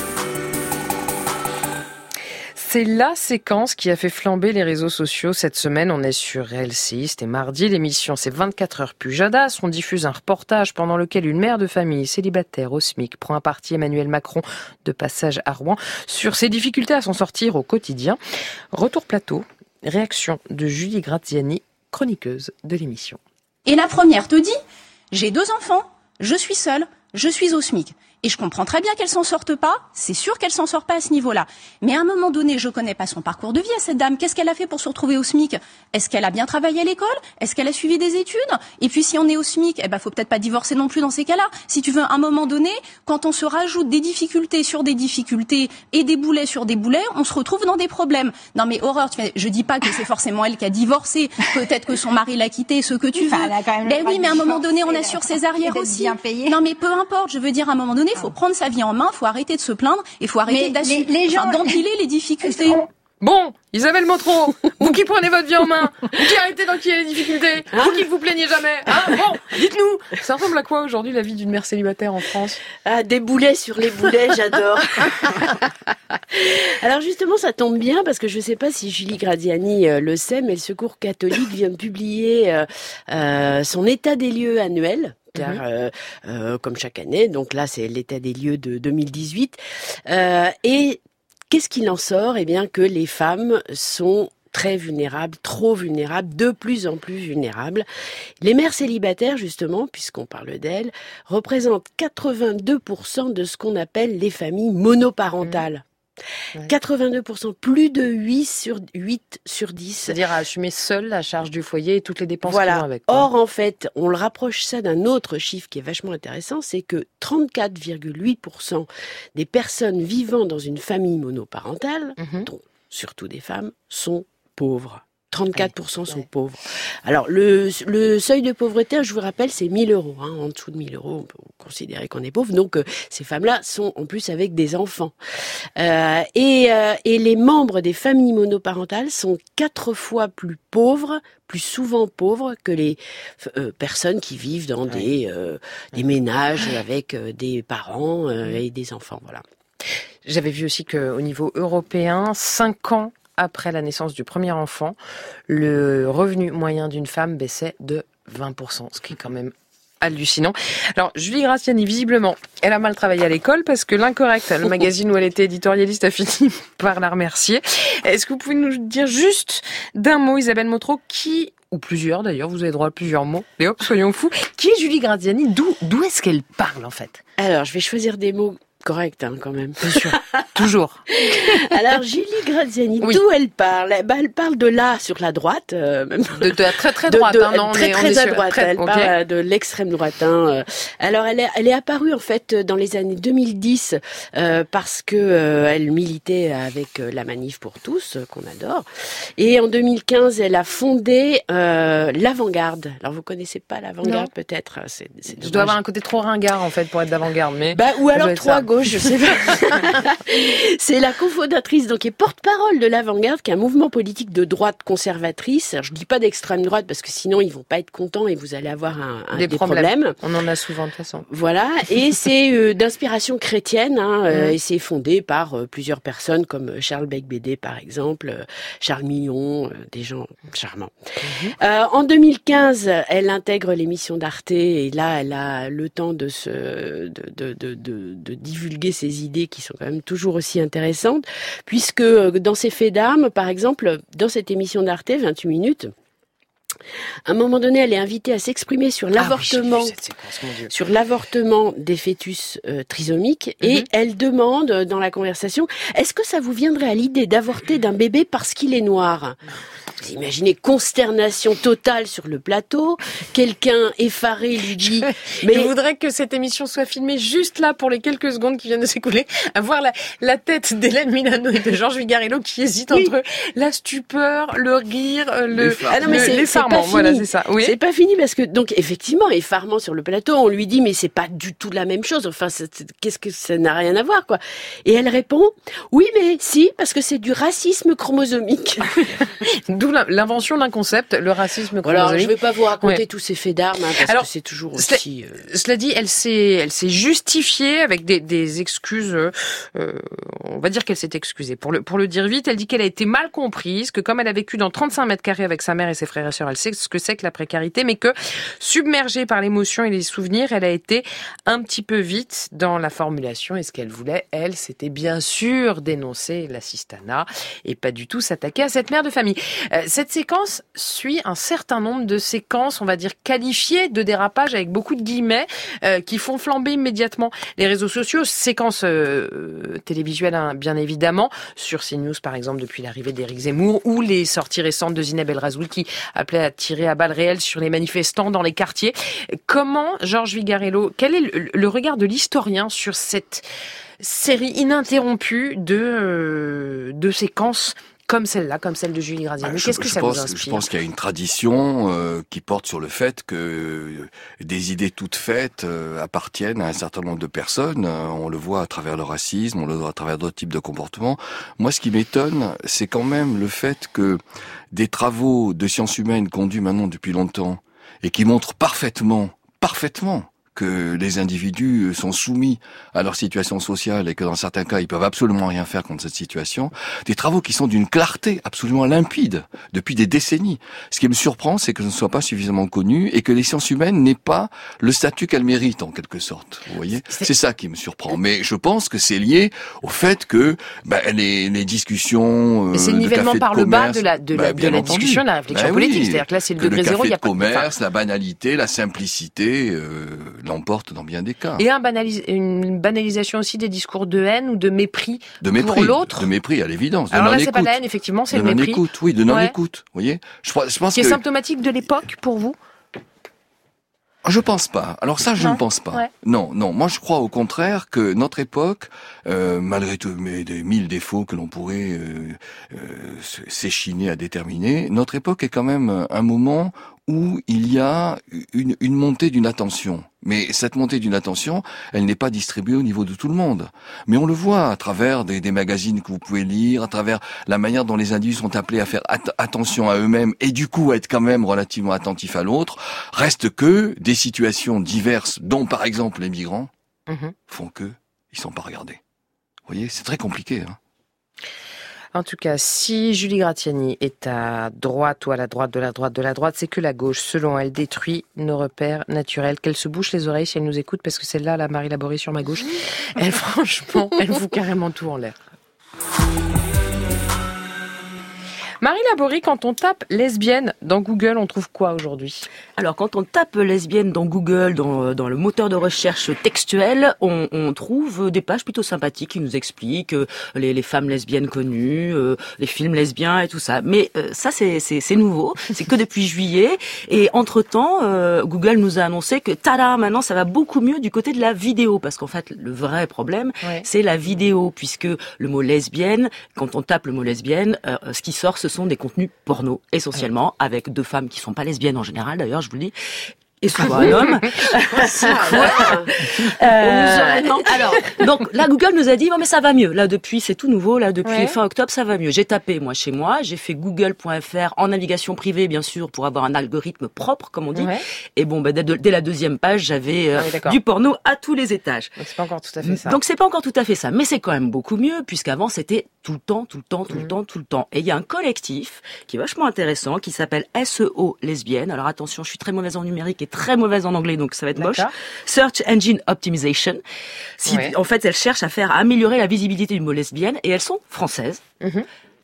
C'est la séquence qui a fait flamber les réseaux sociaux cette semaine. On est sur L C I, c'était mardi. L'émission, c'est vingt-quatre heures Pujadas. On diffuse un reportage pendant lequel une mère de famille célibataire au SMIC prend à partie Emmanuel Macron de passage à Rouen sur ses difficultés à s'en sortir au quotidien. Retour plateau, réaction de Julie Graziani, chroniqueuse de l'émission. Et la première te dit, j'ai deux enfants, je suis seule, je suis au SMIC. Et je comprends très bien qu'elle s'en sorte pas, c'est sûr qu'elle s'en sort pas à ce niveau-là. Mais à un moment donné, je connais pas son parcours de vie à cette dame. Qu'est-ce qu'elle a fait pour se retrouver au SMIC ? Est-ce qu'elle a bien travaillé à l'école ? Est-ce qu'elle a suivi des études ? Et puis si on est au SMIC, eh ben faut peut-être pas divorcer non plus dans ces cas-là. Si tu veux, à un moment donné, quand on se rajoute des difficultés sur des difficultés et des boulets sur des boulets, on se retrouve dans des problèmes. Non mais horreur, tu fais, je dis pas que c'est forcément elle qui a divorcé, peut-être que son mari l'a quitté, ce que tu veux. Enfin, ben oui, mais à un moment donné, on assure ses arrières aussi. Non mais peu importe, je veux dire, à un moment donné, il faut prendre sa vie en main, faut arrêter de se plaindre et faut arrêter d'assumer, les, les gens... enfin, d'empiler les difficultés. Bon, Isabelle Motro, vous qui prenez votre vie en main, vous qui arrêtez d'enquiller les difficultés, hein, vous qui ne vous plaignez jamais, hein, bon, dites-nous, ça ressemble à quoi aujourd'hui la vie d'une mère célibataire en France ? Ah, des boulets sur les boulets, j'adore. Alors justement, ça tombe bien parce que je ne sais pas si Julie Graziani euh, le sait, mais le Secours catholique vient de publier euh, euh, son état des lieux annuel. Car, euh, euh, comme chaque année, donc là c'est l'état des lieux de deux mille dix-huit. Euh, et qu'est-ce qu'il en sort ? Eh bien que les femmes sont très vulnérables, trop vulnérables, de plus en plus vulnérables. Les mères célibataires, justement, puisqu'on parle d'elles, représentent quatre-vingt-deux pour cent de ce qu'on appelle les familles monoparentales. Ouais. quatre-vingt-deux pour cent, plus de huit sur dix. C'est-à-dire à assumer seule la charge du foyer et toutes les dépenses voilà. qui vont avec. Quoi. Or, en fait, on le rapproche ça d'un autre chiffre qui est vachement intéressant, c'est que trente-quatre virgule huit pour cent des personnes vivant dans une famille monoparentale, mm-hmm. dont surtout des femmes, sont pauvres. trente-quatre pour cent sont pauvres. Alors, le, le seuil de pauvreté, je vous rappelle, c'est mille euros. Hein. En dessous de mille euros, on peut considérer qu'on est pauvre. Donc, euh, ces femmes-là sont en plus avec des enfants. Euh, et, euh, et les membres des familles monoparentales sont quatre fois plus pauvres, plus souvent pauvres que les euh, personnes qui vivent dans ouais. des, euh, des ménages avec euh, des parents euh, et des enfants. Voilà. J'avais vu aussi qu'au niveau européen, cinq ans après la naissance du premier enfant, le revenu moyen d'une femme baissait de vingt pour cent, ce qui est quand même hallucinant. Alors, Julie Graziani, visiblement, elle a mal travaillé à l'école parce que l'Incorrect, le magazine où elle était éditorialiste, a fini par la remercier. Est-ce que vous pouvez nous dire juste d'un mot, Isabelle Motro, qui, ou plusieurs d'ailleurs, vous avez droit à plusieurs mots, et hop, soyons fous, qui est Julie Graziani ? D'où, d'où est-ce qu'elle parle en fait ? Alors, je vais choisir des mots correct, hein, quand même. Bien sûr. Toujours. Alors, Julie Graziani, oui. D'où elle parle ? Bah, elle parle de là, sur la droite. Euh, même de, de la très très droite, de, de, hein, non, très on très est à sur, droite. Très, elle okay. parle de l'extrême droite. Hein. Alors, elle est, elle est apparue, en fait, dans les années deux mille dix, euh, parce que euh, elle militait avec la Manif pour tous, qu'on adore. Et en deux mille quinze, elle a fondé euh, l'Avant-Garde. Alors, vous connaissez pas l'Avant-Garde, non. Peut-être c'est, c'est Je dois avoir un côté trop ringard, en fait, pour être d'avant-garde, mais... Bah, ou alors trop à gauche, je sais pas. C'est la cofondatrice, donc, et porte-parole de l'Avant-Garde, qui est un mouvement politique de droite conservatrice. Alors, je dis pas d'extrême droite, parce que sinon, ils vont pas être contents et vous allez avoir un, un, des, des problèmes. problèmes. On en a souvent, de toute façon. Voilà. Et c'est euh, d'inspiration chrétienne, hein, mmh. euh, et c'est fondé par euh, plusieurs personnes, comme Charles Beigbeder, par exemple, euh, Charles Millon, euh, des gens charmants. Mmh. Euh, en deux mille quinze, elle intègre l'émission d'Arte, et là, elle a le temps de se, de, de, de, de, de divulguer ses idées qui sont quand même toujours aussi intéressantes, puisque dans ses faits d'armes, par exemple, dans cette émission d'Arte, vingt-huit minutes, À un moment donné, elle est invitée à s'exprimer sur l'avortement, ah oui, j'ai vu cette séquence, mon Dieu. sur l'avortement des fœtus euh, trisomiques, mm-hmm. et elle demande dans la conversation, est-ce que ça vous viendrait à l'idée d'avorter d'un bébé parce qu'il est noir ? Vous imaginez, consternation totale sur le plateau, quelqu'un effaré lui dit... Mais je voudrais que cette émission soit filmée juste là pour les quelques secondes qui viennent de s'écouler, à voir la, la tête d'Hélène Milano et de Georges Vigarello qui hésitent oui. entre la stupeur, le rire, le... Ah non, mais c'est, l'effarement, c'est voilà, c'est ça. Oui. C'est pas fini parce que, donc, effectivement, effarement sur le plateau, on lui dit, mais c'est pas du tout la même chose, enfin, c'est, c'est, qu'est-ce que ça n'a rien à voir, quoi. Et elle répond, oui, mais si, parce que c'est du racisme chromosomique. D'où l'invention d'un concept, le racisme chromosomique. Alors, je vais pas vous raconter ouais. tous ces faits d'armes, hein, parce Alors, que c'est toujours cela, aussi... Euh... Cela dit, elle s'est, elle s'est justifiée avec des, des excuses, euh, on va dire qu'elle s'est excusée. Pour le, pour le dire vite, elle dit qu'elle a été mal comprise, que comme elle a vécu dans trente-cinq mètres carrés avec sa mère et ses frères et sœurs, elle sait ce que c'est que la précarité, mais que, submergée par l'émotion et les souvenirs, elle a été un petit peu vite dans la formulation, et ce qu'elle voulait, elle, c'était bien sûr dénoncer l'assistanat, et pas du tout s'attaquer à cette mère de famille. Euh, cette séquence suit un certain nombre de séquences, on va dire, qualifiées de dérapage avec beaucoup de guillemets, euh, qui font flamber immédiatement les réseaux sociaux. Séquences euh, télévisuelles, hein, bien évidemment, sur CNews par exemple depuis l'arrivée d'Éric Zemmour, ou les sorties récentes de Zineb El Razoui qui appelait à tirer à balles réelles sur les manifestants dans les quartiers. Comment, Georges Vigarello, quel est le, le regard de l'historien sur cette série ininterrompue de, euh, de séquences comme celle-là, comme celle de Julie Graziani? Bah, Qu'est-ce que je ça pense, vous inspire? Je pense qu'il y a une tradition euh, qui porte sur le fait que euh, des idées toutes faites euh, appartiennent à un certain nombre de personnes. Euh, on le voit à travers le racisme, on le voit à travers d'autres types de comportements. Moi, ce qui m'étonne, c'est quand même le fait que des travaux de sciences humaines conduits maintenant depuis longtemps et qui montrent parfaitement, parfaitement, que les individus sont soumis à leur situation sociale et que dans certains cas, ils peuvent absolument rien faire contre cette situation. Des travaux qui sont d'une clarté absolument limpide depuis des décennies. Ce qui me surprend, c'est que ce ne soit pas suffisamment connu et que les sciences humaines n'aient pas le statut qu'elles méritent, en quelque sorte. Vous voyez? C'est ça qui me surprend. Mais je pense que c'est lié au fait que bah, les, les discussions euh, c'est le nivellement par le bas de la, de bah, la, de la discussion, de la réflexion bah, politique. Oui, c'est-à-dire que là, c'est le degré le zéro. Il y a pas de commerce, enfin... la banalité, la simplicité euh, l'emporte dans bien des cas. Et un banalis- une banalisation aussi des discours de haine ou de mépris, de mépris pour l'autre. De mépris, à l'évidence. Alors là, c'est pas la haine, effectivement, c'est de le mépris. Non-écoute, oui, de non-écoute. Vous voyez, je, je pense qui que... est symptomatique de l'époque pour vous? Je pense pas. Alors ça, je non. ne pense pas. Ouais. Non, non. Moi, je crois au contraire que notre époque, euh, malgré tous les des mille défauts que l'on pourrait euh, euh, s'échiner à déterminer, notre époque est quand même un moment où il y a une, une montée d'une attention. Mais cette montée d'une attention, elle n'est pas distribuée au niveau de tout le monde. Mais on le voit à travers des, des magazines que vous pouvez lire, à travers la manière dont les individus sont appelés à faire at- attention à eux-mêmes et du coup à être quand même relativement attentifs à l'autre. Reste que des situations diverses, dont par exemple les migrants, mmh. font que ils sont pas regardés. Vous voyez, c'est très compliqué, hein. En tout cas, si Julie Graziani est à droite ou à la droite de la droite de la droite, c'est que la gauche, selon elle, détruit nos repères naturels. Qu'elle se bouche les oreilles si elle nous écoute, parce que celle-là, la Marie Laborie sur ma gauche, elle, franchement, elle fout carrément tout en l'air. Marie Laborie, quand on tape lesbienne dans Google, on trouve quoi aujourd'hui? Alors, quand on tape lesbienne dans Google, dans, dans le moteur de recherche textuel, on, on trouve des pages plutôt sympathiques qui nous expliquent les, les femmes lesbiennes connues, euh, les films lesbiens et tout ça. Mais euh, ça, c'est, c'est, c'est nouveau. C'est que depuis juillet. Et entre-temps, euh, Google nous a annoncé que, tada, maintenant, ça va beaucoup mieux du côté de la vidéo. Parce qu'en fait, le vrai problème, ouais. c'est la vidéo. Puisque le mot lesbienne, quand on tape le mot lesbienne, euh, ce qui sort, ce sont des contenus porno, essentiellement, ouais. avec deux femmes qui sont pas lesbiennes en général, d'ailleurs, je vous le dis, et souvent un homme. C'est quoi euh, Alors, donc là, Google nous a dit, bon, mais ça va mieux. Là, depuis, c'est tout nouveau. Là, depuis ouais. fin octobre, ça va mieux. J'ai tapé, moi, chez moi. J'ai fait google point f r en navigation privée, bien sûr, pour avoir un algorithme propre, comme on dit. Ouais. Et bon, bah, dès, dès la deuxième page, j'avais euh, ouais, du porno à tous les étages. Donc, c'est pas encore tout à fait ça. Donc, c'est pas encore tout à fait ça. Mais c'est quand même beaucoup mieux, puisqu'avant, c'était tout le temps, tout le temps, tout mmh. le temps, tout le temps. Et il y a un collectif qui est vachement intéressant, qui s'appelle S E O Lesbienne. Alors, attention, je suis très mauvaise en numérique et très mauvaise en anglais, donc ça va être D'accord. moche. Search Engine Optimization. Si, ouais. En fait, elles cherchent à faire à améliorer la visibilité du mot lesbienne et elles sont françaises. Mm-hmm.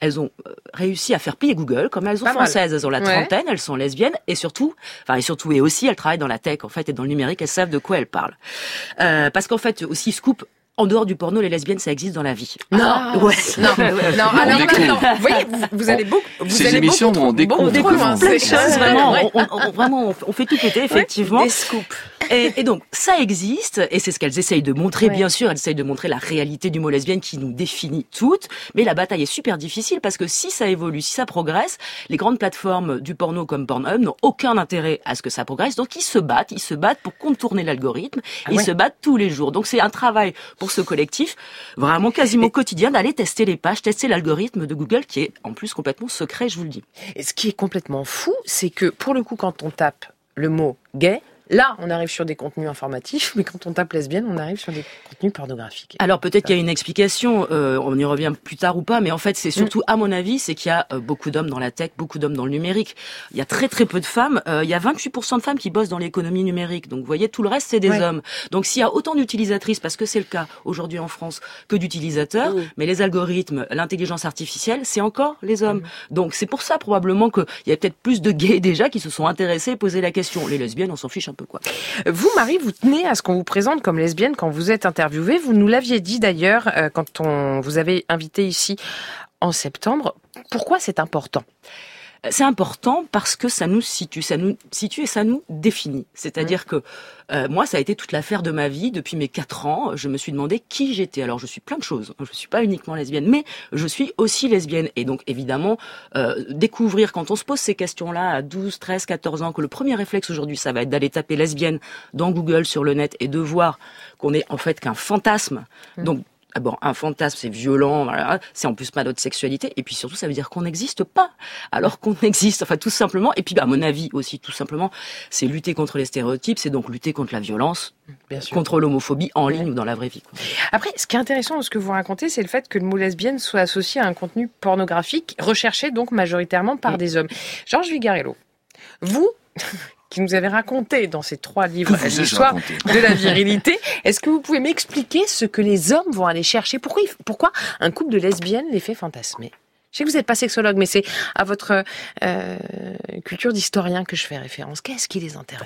elles ont réussi à faire plier Google, comme elles sont Pas françaises, mal. elles ont la Ouais. trentaine, elles sont lesbiennes, et surtout, enfin, et surtout, et aussi, elles travaillent dans la tech, en fait, et dans le numérique, elles savent de quoi elles parlent. Euh, parce qu'en fait, aussi, scoop, en dehors du porno, les lesbiennes, ça existe dans la vie. Non, Ah, ouais. non, Ouais, ouais. non, On alors découvre. maintenant, vous voyez, vous, vous allez beaucoup, vous Ces allez émissions, beaucoup, on découvre, beaucoup on trop découvre loin. Plein de C'est- choses, c'est- vraiment, ouais. on, on- vraiment, on, on fait tout péter, effectivement. Des scoops. Et, et donc, ça existe, et c'est ce qu'elles essayent de montrer, Ouais. bien sûr, elles essayent de montrer la réalité du mot lesbienne qui nous définit toutes, mais la bataille est super difficile parce que si ça évolue, si ça progresse, les grandes plateformes du porno comme Pornhub n'ont aucun intérêt à ce que ça progresse, donc ils se battent, ils se battent pour contourner l'algorithme, Ah ils ouais. se battent tous les jours. Donc c'est un travail pour ce collectif, vraiment quasiment quotidien, d'aller tester les pages, tester l'algorithme de Google qui est en plus complètement secret, je vous le dis. Et ce qui est complètement fou, c'est que pour le coup, quand on tape le mot gay, là, on arrive sur des contenus informatifs, mais quand on tape lesbienne, on arrive sur des contenus pornographiques. Alors peut-être qu'il y a une explication, euh, on y revient plus tard ou pas, mais en fait c'est surtout, Mm. à mon avis, c'est qu'il y a euh, beaucoup d'hommes dans la tech, beaucoup d'hommes dans le numérique. Il y a très très peu de femmes, euh, il y a vingt-huit pour cent de femmes qui bossent dans l'économie numérique, donc vous voyez, tout le reste c'est des Ouais. hommes. Donc s'il y a autant d'utilisatrices, parce que c'est le cas aujourd'hui en France, que d'utilisateurs, Mm. mais les algorithmes, l'intelligence artificielle, c'est encore les hommes. Mm. Donc c'est pour ça probablement qu'il y a peut-être plus de gays déjà qui se sont intéressés et posé la question. Les lesbiennes, on s'en fiche un peu quoi. Vous, Marie, vous tenez à ce qu'on vous présente comme lesbienne quand vous êtes interviewée. Vous nous l'aviez dit d'ailleurs euh, quand on vous avait invité ici en septembre. Pourquoi c'est important ? C'est important parce que ça nous situe, ça nous situe et ça nous définit. C'est-à-dire que euh, moi, ça a été toute l'affaire de ma vie. Depuis mes quatre ans, je me suis demandé qui j'étais. Alors, je suis plein de choses. Je suis pas uniquement lesbienne, mais je suis aussi lesbienne. Et donc, évidemment, euh, découvrir, quand on se pose ces questions-là à douze, treize, quatorze ans, que le premier réflexe aujourd'hui, ça va être d'aller taper lesbienne dans Google, sur le net, et de voir qu'on est en fait qu'un fantasme. Donc, Bon, un fantasme, c'est violent, voilà. C'est en plus pas notre sexualité, et puis surtout, ça veut dire qu'on n'existe pas, alors qu'on existe, enfin, tout simplement. Et puis, bah, à mon avis aussi, tout simplement, c'est lutter contre les stéréotypes, c'est donc lutter contre la violence, Bien sûr. contre l'homophobie, en ligne ou dans la vraie vie, quoi. Après, ce qui est intéressant dans ce que vous racontez, c'est le fait que le mot lesbienne soit associé à un contenu pornographique, recherché donc majoritairement par Mm. des hommes. Georges Vigarello, vous, qui nous avez raconté dans ces trois livres Que vous ai-je l'histoire raconté de la virilité, est-ce que vous pouvez m'expliquer ce que les hommes vont aller chercher ? Pourquoi, il- pourquoi un couple de lesbiennes les fait fantasmer ? Je sais que vous n'êtes pas sexologue, mais c'est à votre euh, culture d'historien que je fais référence. Qu'est-ce qui les intéresse ?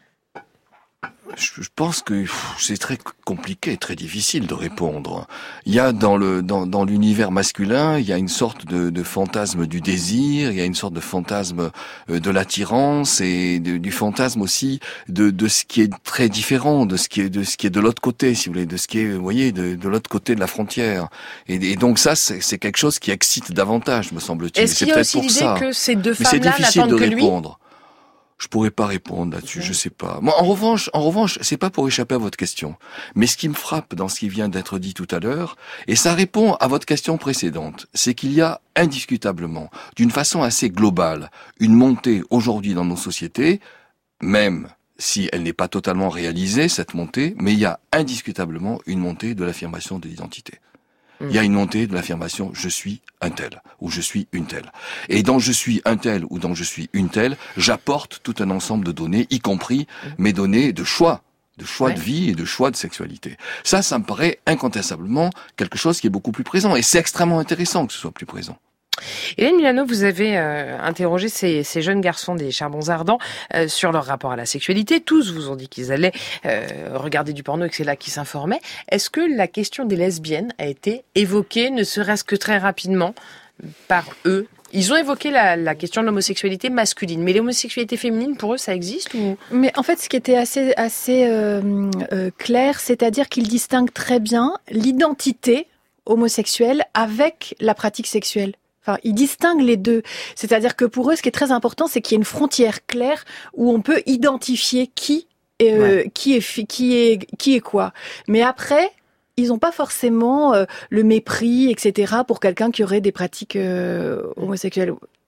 Je je pense que pff, c'est très compliqué, très difficile de répondre. Il y a dans le dans, dans l'univers masculin, il y a une sorte de, de fantasme du désir, il y a une sorte de fantasme euh, de l'attirance et de, du fantasme aussi de, de ce qui est très différent, de ce qui est de ce qui est de l'autre côté, si vous voulez, de ce qui est, vous voyez, de, de l'autre côté de la frontière. Et, et donc ça, c'est, c'est quelque chose qui excite davantage, me semble-t-il. Est-ce C'est qu'il y a peut-être aussi pour l'idée ça. que ces deux Mais c'est femmes-là difficile de n'attendent que lui ? répondre. Je pourrais pas répondre là-dessus, je sais pas. Moi, en revanche, en revanche, c'est pas pour échapper à votre question. Mais ce qui me frappe dans ce qui vient d'être dit tout à l'heure, et ça répond à votre question précédente, c'est qu'il y a indiscutablement, d'une façon assez globale, une montée aujourd'hui dans nos sociétés, même si elle n'est pas totalement réalisée, cette montée, mais il y a indiscutablement une montée de l'affirmation de l'identité. Il y a une montée de l'affirmation « je suis un tel » ou « je suis une telle ». Et dans « je suis un tel » ou dans « je suis une telle », j'apporte tout un ensemble de données, y compris mes données de choix, de choix Ouais. de vie et de choix de sexualité. Ça, ça me paraît incontestablement quelque chose qui est beaucoup plus présent. Et c'est extrêmement intéressant que ce soit plus présent. Hélène Milano, vous avez euh, interrogé ces, ces jeunes garçons des Charbons Ardents euh, sur leur rapport à la sexualité. Tous vous ont dit qu'ils allaient euh, regarder du porno et que c'est là qu'ils s'informaient. Est-ce que la question des lesbiennes a été évoquée, ne serait-ce que très rapidement, par eux ? Ils ont évoqué la, la question de l'homosexualité masculine, mais l'homosexualité féminine, pour eux, ça existe ou... Mais en fait, ce qui était assez, assez euh, euh, clair, c'est-à-dire qu'ils distinguent très bien l'identité homosexuelle avec la pratique sexuelle. Enfin, ils distinguent les deux. C'est-à-dire que pour eux, ce qui est très important, c'est qu'il y ait une frontière claire où on peut identifier qui, euh, ouais. qui est qui est qui est quoi. Mais après, ils n'ont pas forcément euh, le mépris, et cetera, pour quelqu'un qui aurait des pratiques euh, homosexuelles.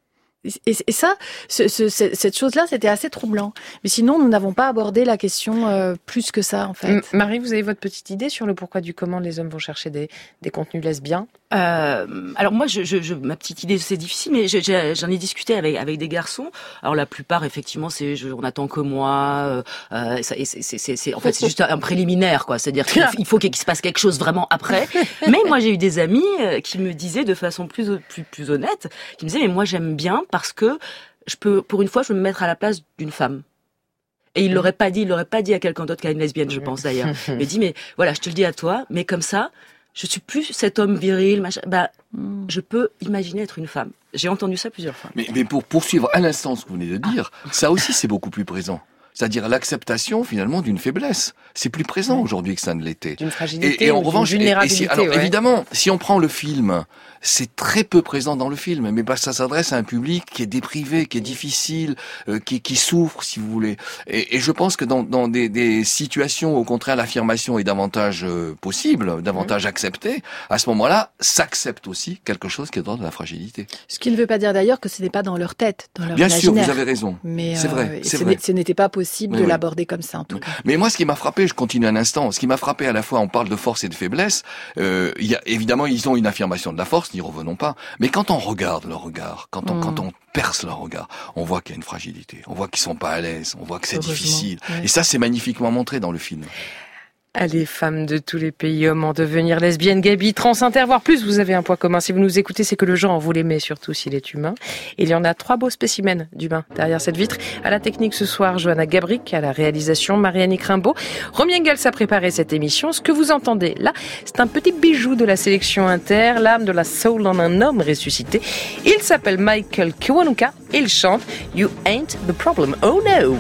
Et, et ça, ce, ce, cette chose-là, c'était assez troublant. Mais sinon, nous n'avons pas abordé la question euh, plus que ça, en fait. Marie, vous avez votre petite idée sur le pourquoi du comment les hommes vont chercher des, des contenus lesbiens? Euh, alors moi, je, je, je, ma petite idée, c'est difficile, mais je, je, j'en ai discuté avec avec des garçons. Alors la plupart, effectivement, c'est je, on attend que moi. Euh, ça, et c'est, c'est, c'est, c'est, en fait, c'est juste un préliminaire, quoi. C'est-à-dire qu'il il faut qu'il se passe quelque chose vraiment après. Mais moi, j'ai eu des amis qui me disaient de façon plus plus plus honnête, qui me disaient mais moi j'aime bien parce que je peux, pour une fois, je peux me mettre à la place d'une femme. Et il l'aurait pas dit, il l'aurait pas dit à quelqu'un d'autre qu'à une lesbienne, je pense d'ailleurs. Il m'a dit mais voilà, je te le dis à toi, mais comme ça. Je suis plus cet homme viril, machin. Bah, mm. je peux imaginer être une femme. J'ai entendu ça plusieurs fois. Mais, mais pour poursuivre à l'instant ce que vous venez de dire, ah. ça aussi c'est beaucoup plus présent. C'est-à-dire l'acceptation finalement d'une faiblesse. C'est plus présent oui. aujourd'hui que ça ne l'était. D'une fragilité, et, et en ou revanche, d'une vulnérabilité. Et, et si, alors ouais. évidemment, si on prend le film, c'est très peu présent dans le film, mais parce que ça s'adresse à un public qui est déprivé, qui est difficile, euh, qui, qui souffre, si vous voulez. Et, et je pense que dans, dans des, des situations, au contraire, l'affirmation est davantage euh, possible, davantage mmh. acceptée. À ce moment-là, s'accepte aussi quelque chose qui est dans de la fragilité. Ce qui ne veut pas dire d'ailleurs que ce n'est pas dans leur tête, dans leur Bien imaginaire. sûr, vous avez raison. Mais c'est euh, vrai, c'est ce, vrai. ce n'était pas possible oui, de oui. l'aborder comme ça, en tout cas. Mais moi, ce qui m'a frappé, je continue un instant, ce qui m'a frappé à la fois, on parle de force et de faiblesse, euh, il y a, évidemment, ils ont une affirmation de la force, n'y revenons pas, mais quand on regarde leur regard, quand on, mmh. quand on perce leur regard, on voit qu'il y a une fragilité, on voit qu'ils sont pas à l'aise, on voit que c'est difficile. Ouais. Et ça, c'est magnifiquement montré dans le film. Allez, femmes de tous les pays, hommes en devenir lesbiennes, Gaby, trans, inter, voire plus, vous avez un point commun. Si vous nous écoutez, c'est que le genre, vous l'aimez, surtout s'il est humain. Et il y en a trois beaux spécimens d'humains derrière cette vitre. À la technique ce soir, Johanna Gabric, à la réalisation, Marianne Rimbaud. Romy Engels a préparé cette émission. Ce que vous entendez là, c'est un petit bijou de la sélection inter, l'âme de la soul en un homme ressuscité. Il s'appelle Michael Kiwanuka. Il chante You Ain't the Problem, Oh No.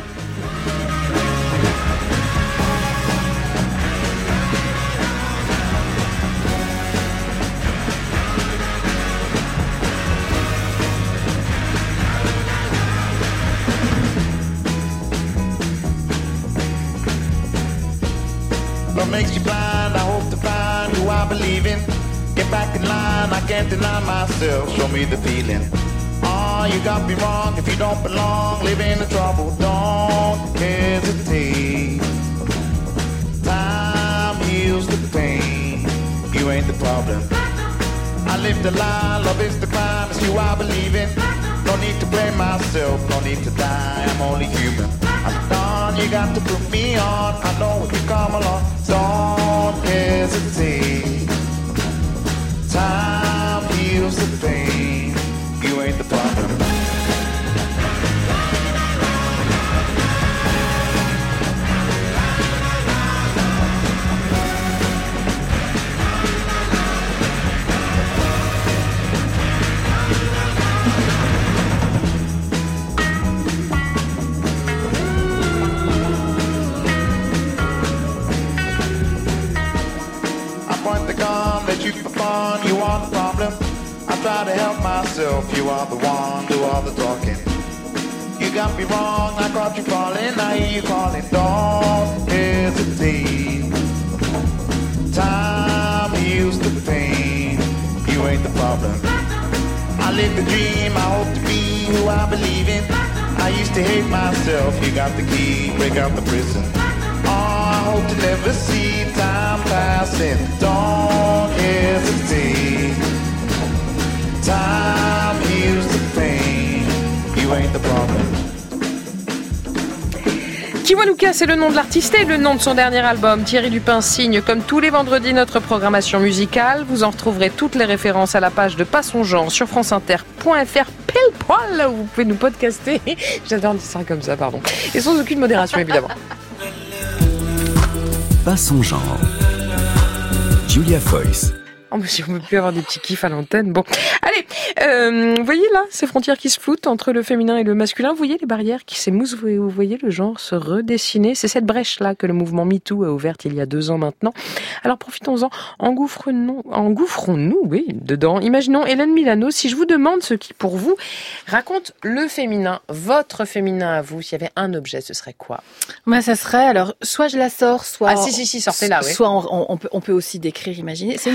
What makes you blind? I hope to find who I believe in. Get back in line, I can't deny myself. Show me the feeling. Oh, you got me wrong. If you don't belong, live in the trouble. Don't hesitate. Time heals the pain. You ain't the problem. I live the lie, love is the crime. It's you I believe in. No need to blame myself, no need to die. I'm only human. I'm done, you got to put me on. I know if you come along, don't hesitate. Time heals the pain. You ain't the problem. That you for fun, you are the problem. I try to help myself, you are the one, do all the talking. You got me wrong, I caught you falling, I hear you calling. Don't hesitate. Time heals the pain. You ain't the problem. I live the dream, I hope to be who I believe in. I used to hate myself, you got the key, break out the prison. Oh, I hope to never see time passing. Don't hesitate. Time heals the pain. You ain't the problem. Kiwanuka, c'est le nom de l'artiste et le nom de son dernier album. Thierry Lupin signe comme tous les vendredis notre programmation musicale. Vous en retrouverez toutes les références à la page de Pas son genre sur franceinter point f r pile poil. Vous pouvez nous podcaster. J'adore dire ça comme ça, pardon. Et sans aucune modération, évidemment. Pas son genre. Julia Foyce. Oh, mais si on ne peut plus avoir des petits kiffs à l'antenne. Bon, allez, euh, vous voyez là, ces frontières qui se floutent entre le féminin et le masculin. Vous voyez les barrières qui s'émoussent, vous voyez le genre se redessiner. C'est cette brèche-là que le mouvement MeToo a ouverte il y a deux ans maintenant. Alors profitons-en, engouffrons-nous, engouffrons-nous, oui, dedans. Imaginons Hélène Milano, si je vous demande ce qui, pour vous, raconte le féminin, votre féminin à vous, s'il y avait un objet, ce serait quoi? Moi, ça serait, alors, soit je la sors, soit... Ah si, si, si, sortez-la, oui. Soit on, on, on, peut, on peut aussi décrire, imaginer. C'est une chaussure.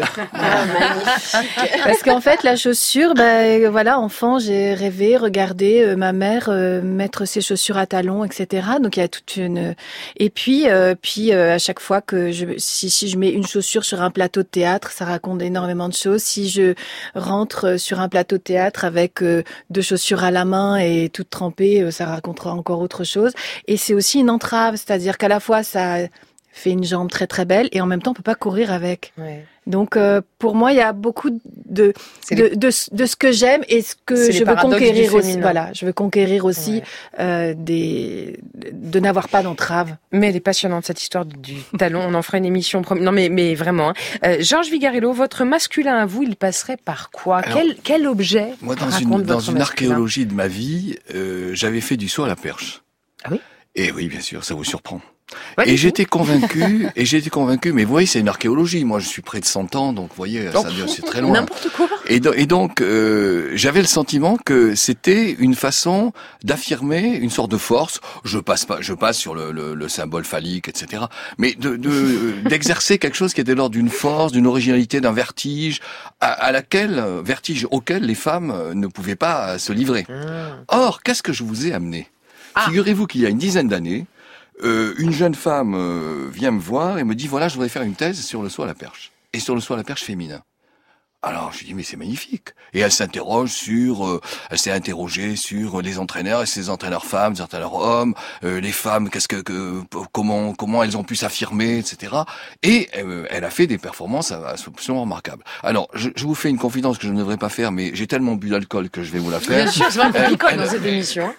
Ah, magnifique. Parce qu'en fait, la chaussure, ben voilà, enfant, j'ai rêvé, regardé euh, ma mère euh, mettre ses chaussures à talons, et cetera. Donc il y a toute une. Et puis, euh, puis euh, à chaque fois que je, si si je mets une chaussure sur un plateau de théâtre, ça raconte énormément de choses. Si je rentre sur un plateau de théâtre avec euh, deux chaussures à la main et toutes trempées, euh, ça racontera encore autre chose. Et c'est aussi une entrave, c'est-à-dire qu'à la fois ça fait une jambe très très belle et en même temps on peut pas courir avec. Ouais. Donc euh, pour moi il y a beaucoup de de, les... de de de ce que j'aime et ce que c'est je veux conquérir aussi. Voilà, je veux conquérir aussi ouais. euh, des de n'avoir pas d'entrave. Mais elle est passionnante cette histoire du talon. On en fera une émission. Non mais mais vraiment. Hein. Euh, Georges Vigarello, votre masculin à vous, il passerait par quoi? Alors, Quel quel objet? Moi dans une dans une archéologie de ma vie, euh, j'avais fait du saut à la perche. Ah oui? Et oui, bien sûr, ça vous surprend. Ouais, et j'étais convaincu, et j'étais convaincu, mais vous voyez, c'est une archéologie. Moi, je suis près de cent ans, donc vous voyez, ça oh, c'est très loin. N'importe quoi. Et, do- et donc, euh, j'avais le sentiment que c'était une façon d'affirmer une sorte de force. Je passe pas, je passe sur le, le, le symbole phallique, et cetera. Mais de, de d'exercer quelque chose qui était de l'ordre d'une force, d'une originalité, d'un vertige, à, à laquelle, vertige auquel les femmes ne pouvaient pas se livrer. Mmh. Or, qu'est-ce que je vous ai amené? Ah. Figurez-vous qu'il y a une dizaine d'années, Euh, une jeune femme euh, vient me voir et me dit voilà, je voudrais faire une thèse sur le saut à la perche et sur le saut à la perche féminin. Alors je lui dis mais c'est magnifique. Et elle s'interroge sur, euh, elle s'est interrogée sur les entraîneurs et ces entraîneurs femmes, les entraîneurs hommes, euh, les femmes, qu'est-ce que, que comment comment elles ont pu s'affirmer, et cetera. Et euh, elle a fait des performances absolument remarquables. Alors je, je vous fais une confidence que je ne devrais pas faire, mais j'ai tellement bu d'alcool que je vais vous la faire. Bien sûr, c'est vrai qu'on picole dans cette émission.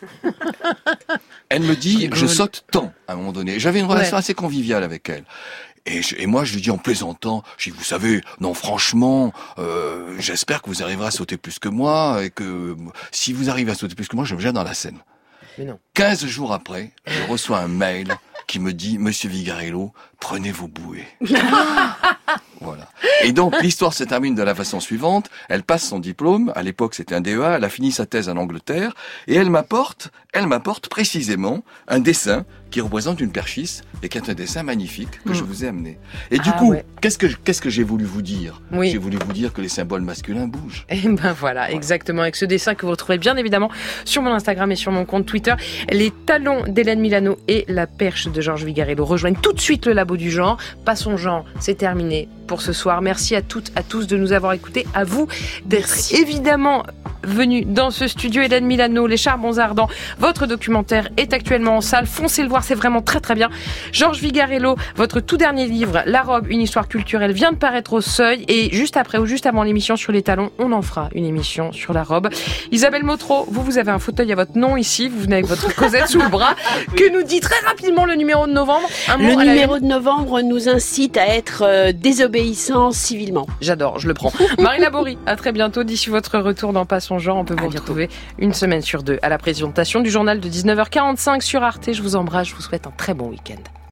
Elle me dit, je saute tant, à un moment donné. J'avais une relation ouais. assez conviviale avec elle. Et, je, et moi, je lui dis en plaisantant, je dis, vous savez, non, franchement, euh, j'espère que vous arriverez à sauter plus que moi, et que si vous arrivez à sauter plus que moi, je me jette dans la Seine. Mais non. Quinze jours après, je reçois un mail qui me dit, Monsieur Vigarello, prenez vos bouées. Voilà. Et donc, l'histoire se termine de la façon suivante. Elle passe son diplôme. À l'époque, c'était un D E A. Elle a fini sa thèse en Angleterre. Et elle m'apporte, elle m'apporte précisément un dessin qui représente une perchisse et qui est un dessin magnifique que mmh. je vous ai amené. Et du ah, coup, ouais. qu'est-ce que, qu'est-ce que j'ai voulu vous dire? Oui. J'ai voulu vous dire que les symboles masculins bougent. Et ben voilà, voilà, exactement. Avec ce dessin que vous retrouvez bien évidemment sur mon Instagram et sur mon compte Twitter. Les talons d'Hélène Milano et la perche de Georges Vigarello rejoignent tout de suite le Labo du Genre. Pas son genre, c'est terminé pour ce soir. Merci à toutes, à tous de nous avoir écoutés. À vous d'être Merci. évidemment venus dans ce studio. Hélène Milano, Les Charbons Ardents. Votre documentaire est actuellement en salle. Foncez le voir, c'est vraiment très très bien. Georges Vigarello, votre tout dernier livre, La Robe, une histoire culturelle, vient de paraître au Seuil. Et juste après ou juste avant l'émission sur les talons, on en fera une émission sur la robe. Isabelle Motro, vous, vous avez un fauteuil à votre nom ici. Vous venez avec votre Cosette sous le bras. Que nous dit très rapidement le numéro de novembre? Un le numéro de novembre nous incite à être euh, désobéissants civilement. J'adore, je le prends. Marie Laborie, à très bientôt. D'ici votre retour dans Pas son genre, on peut vous retrouver une semaine sur deux à la présentation du journal de dix-neuf heures quarante-cinq sur Arte. Je vous embrasse, je vous souhaite un très bon week-end.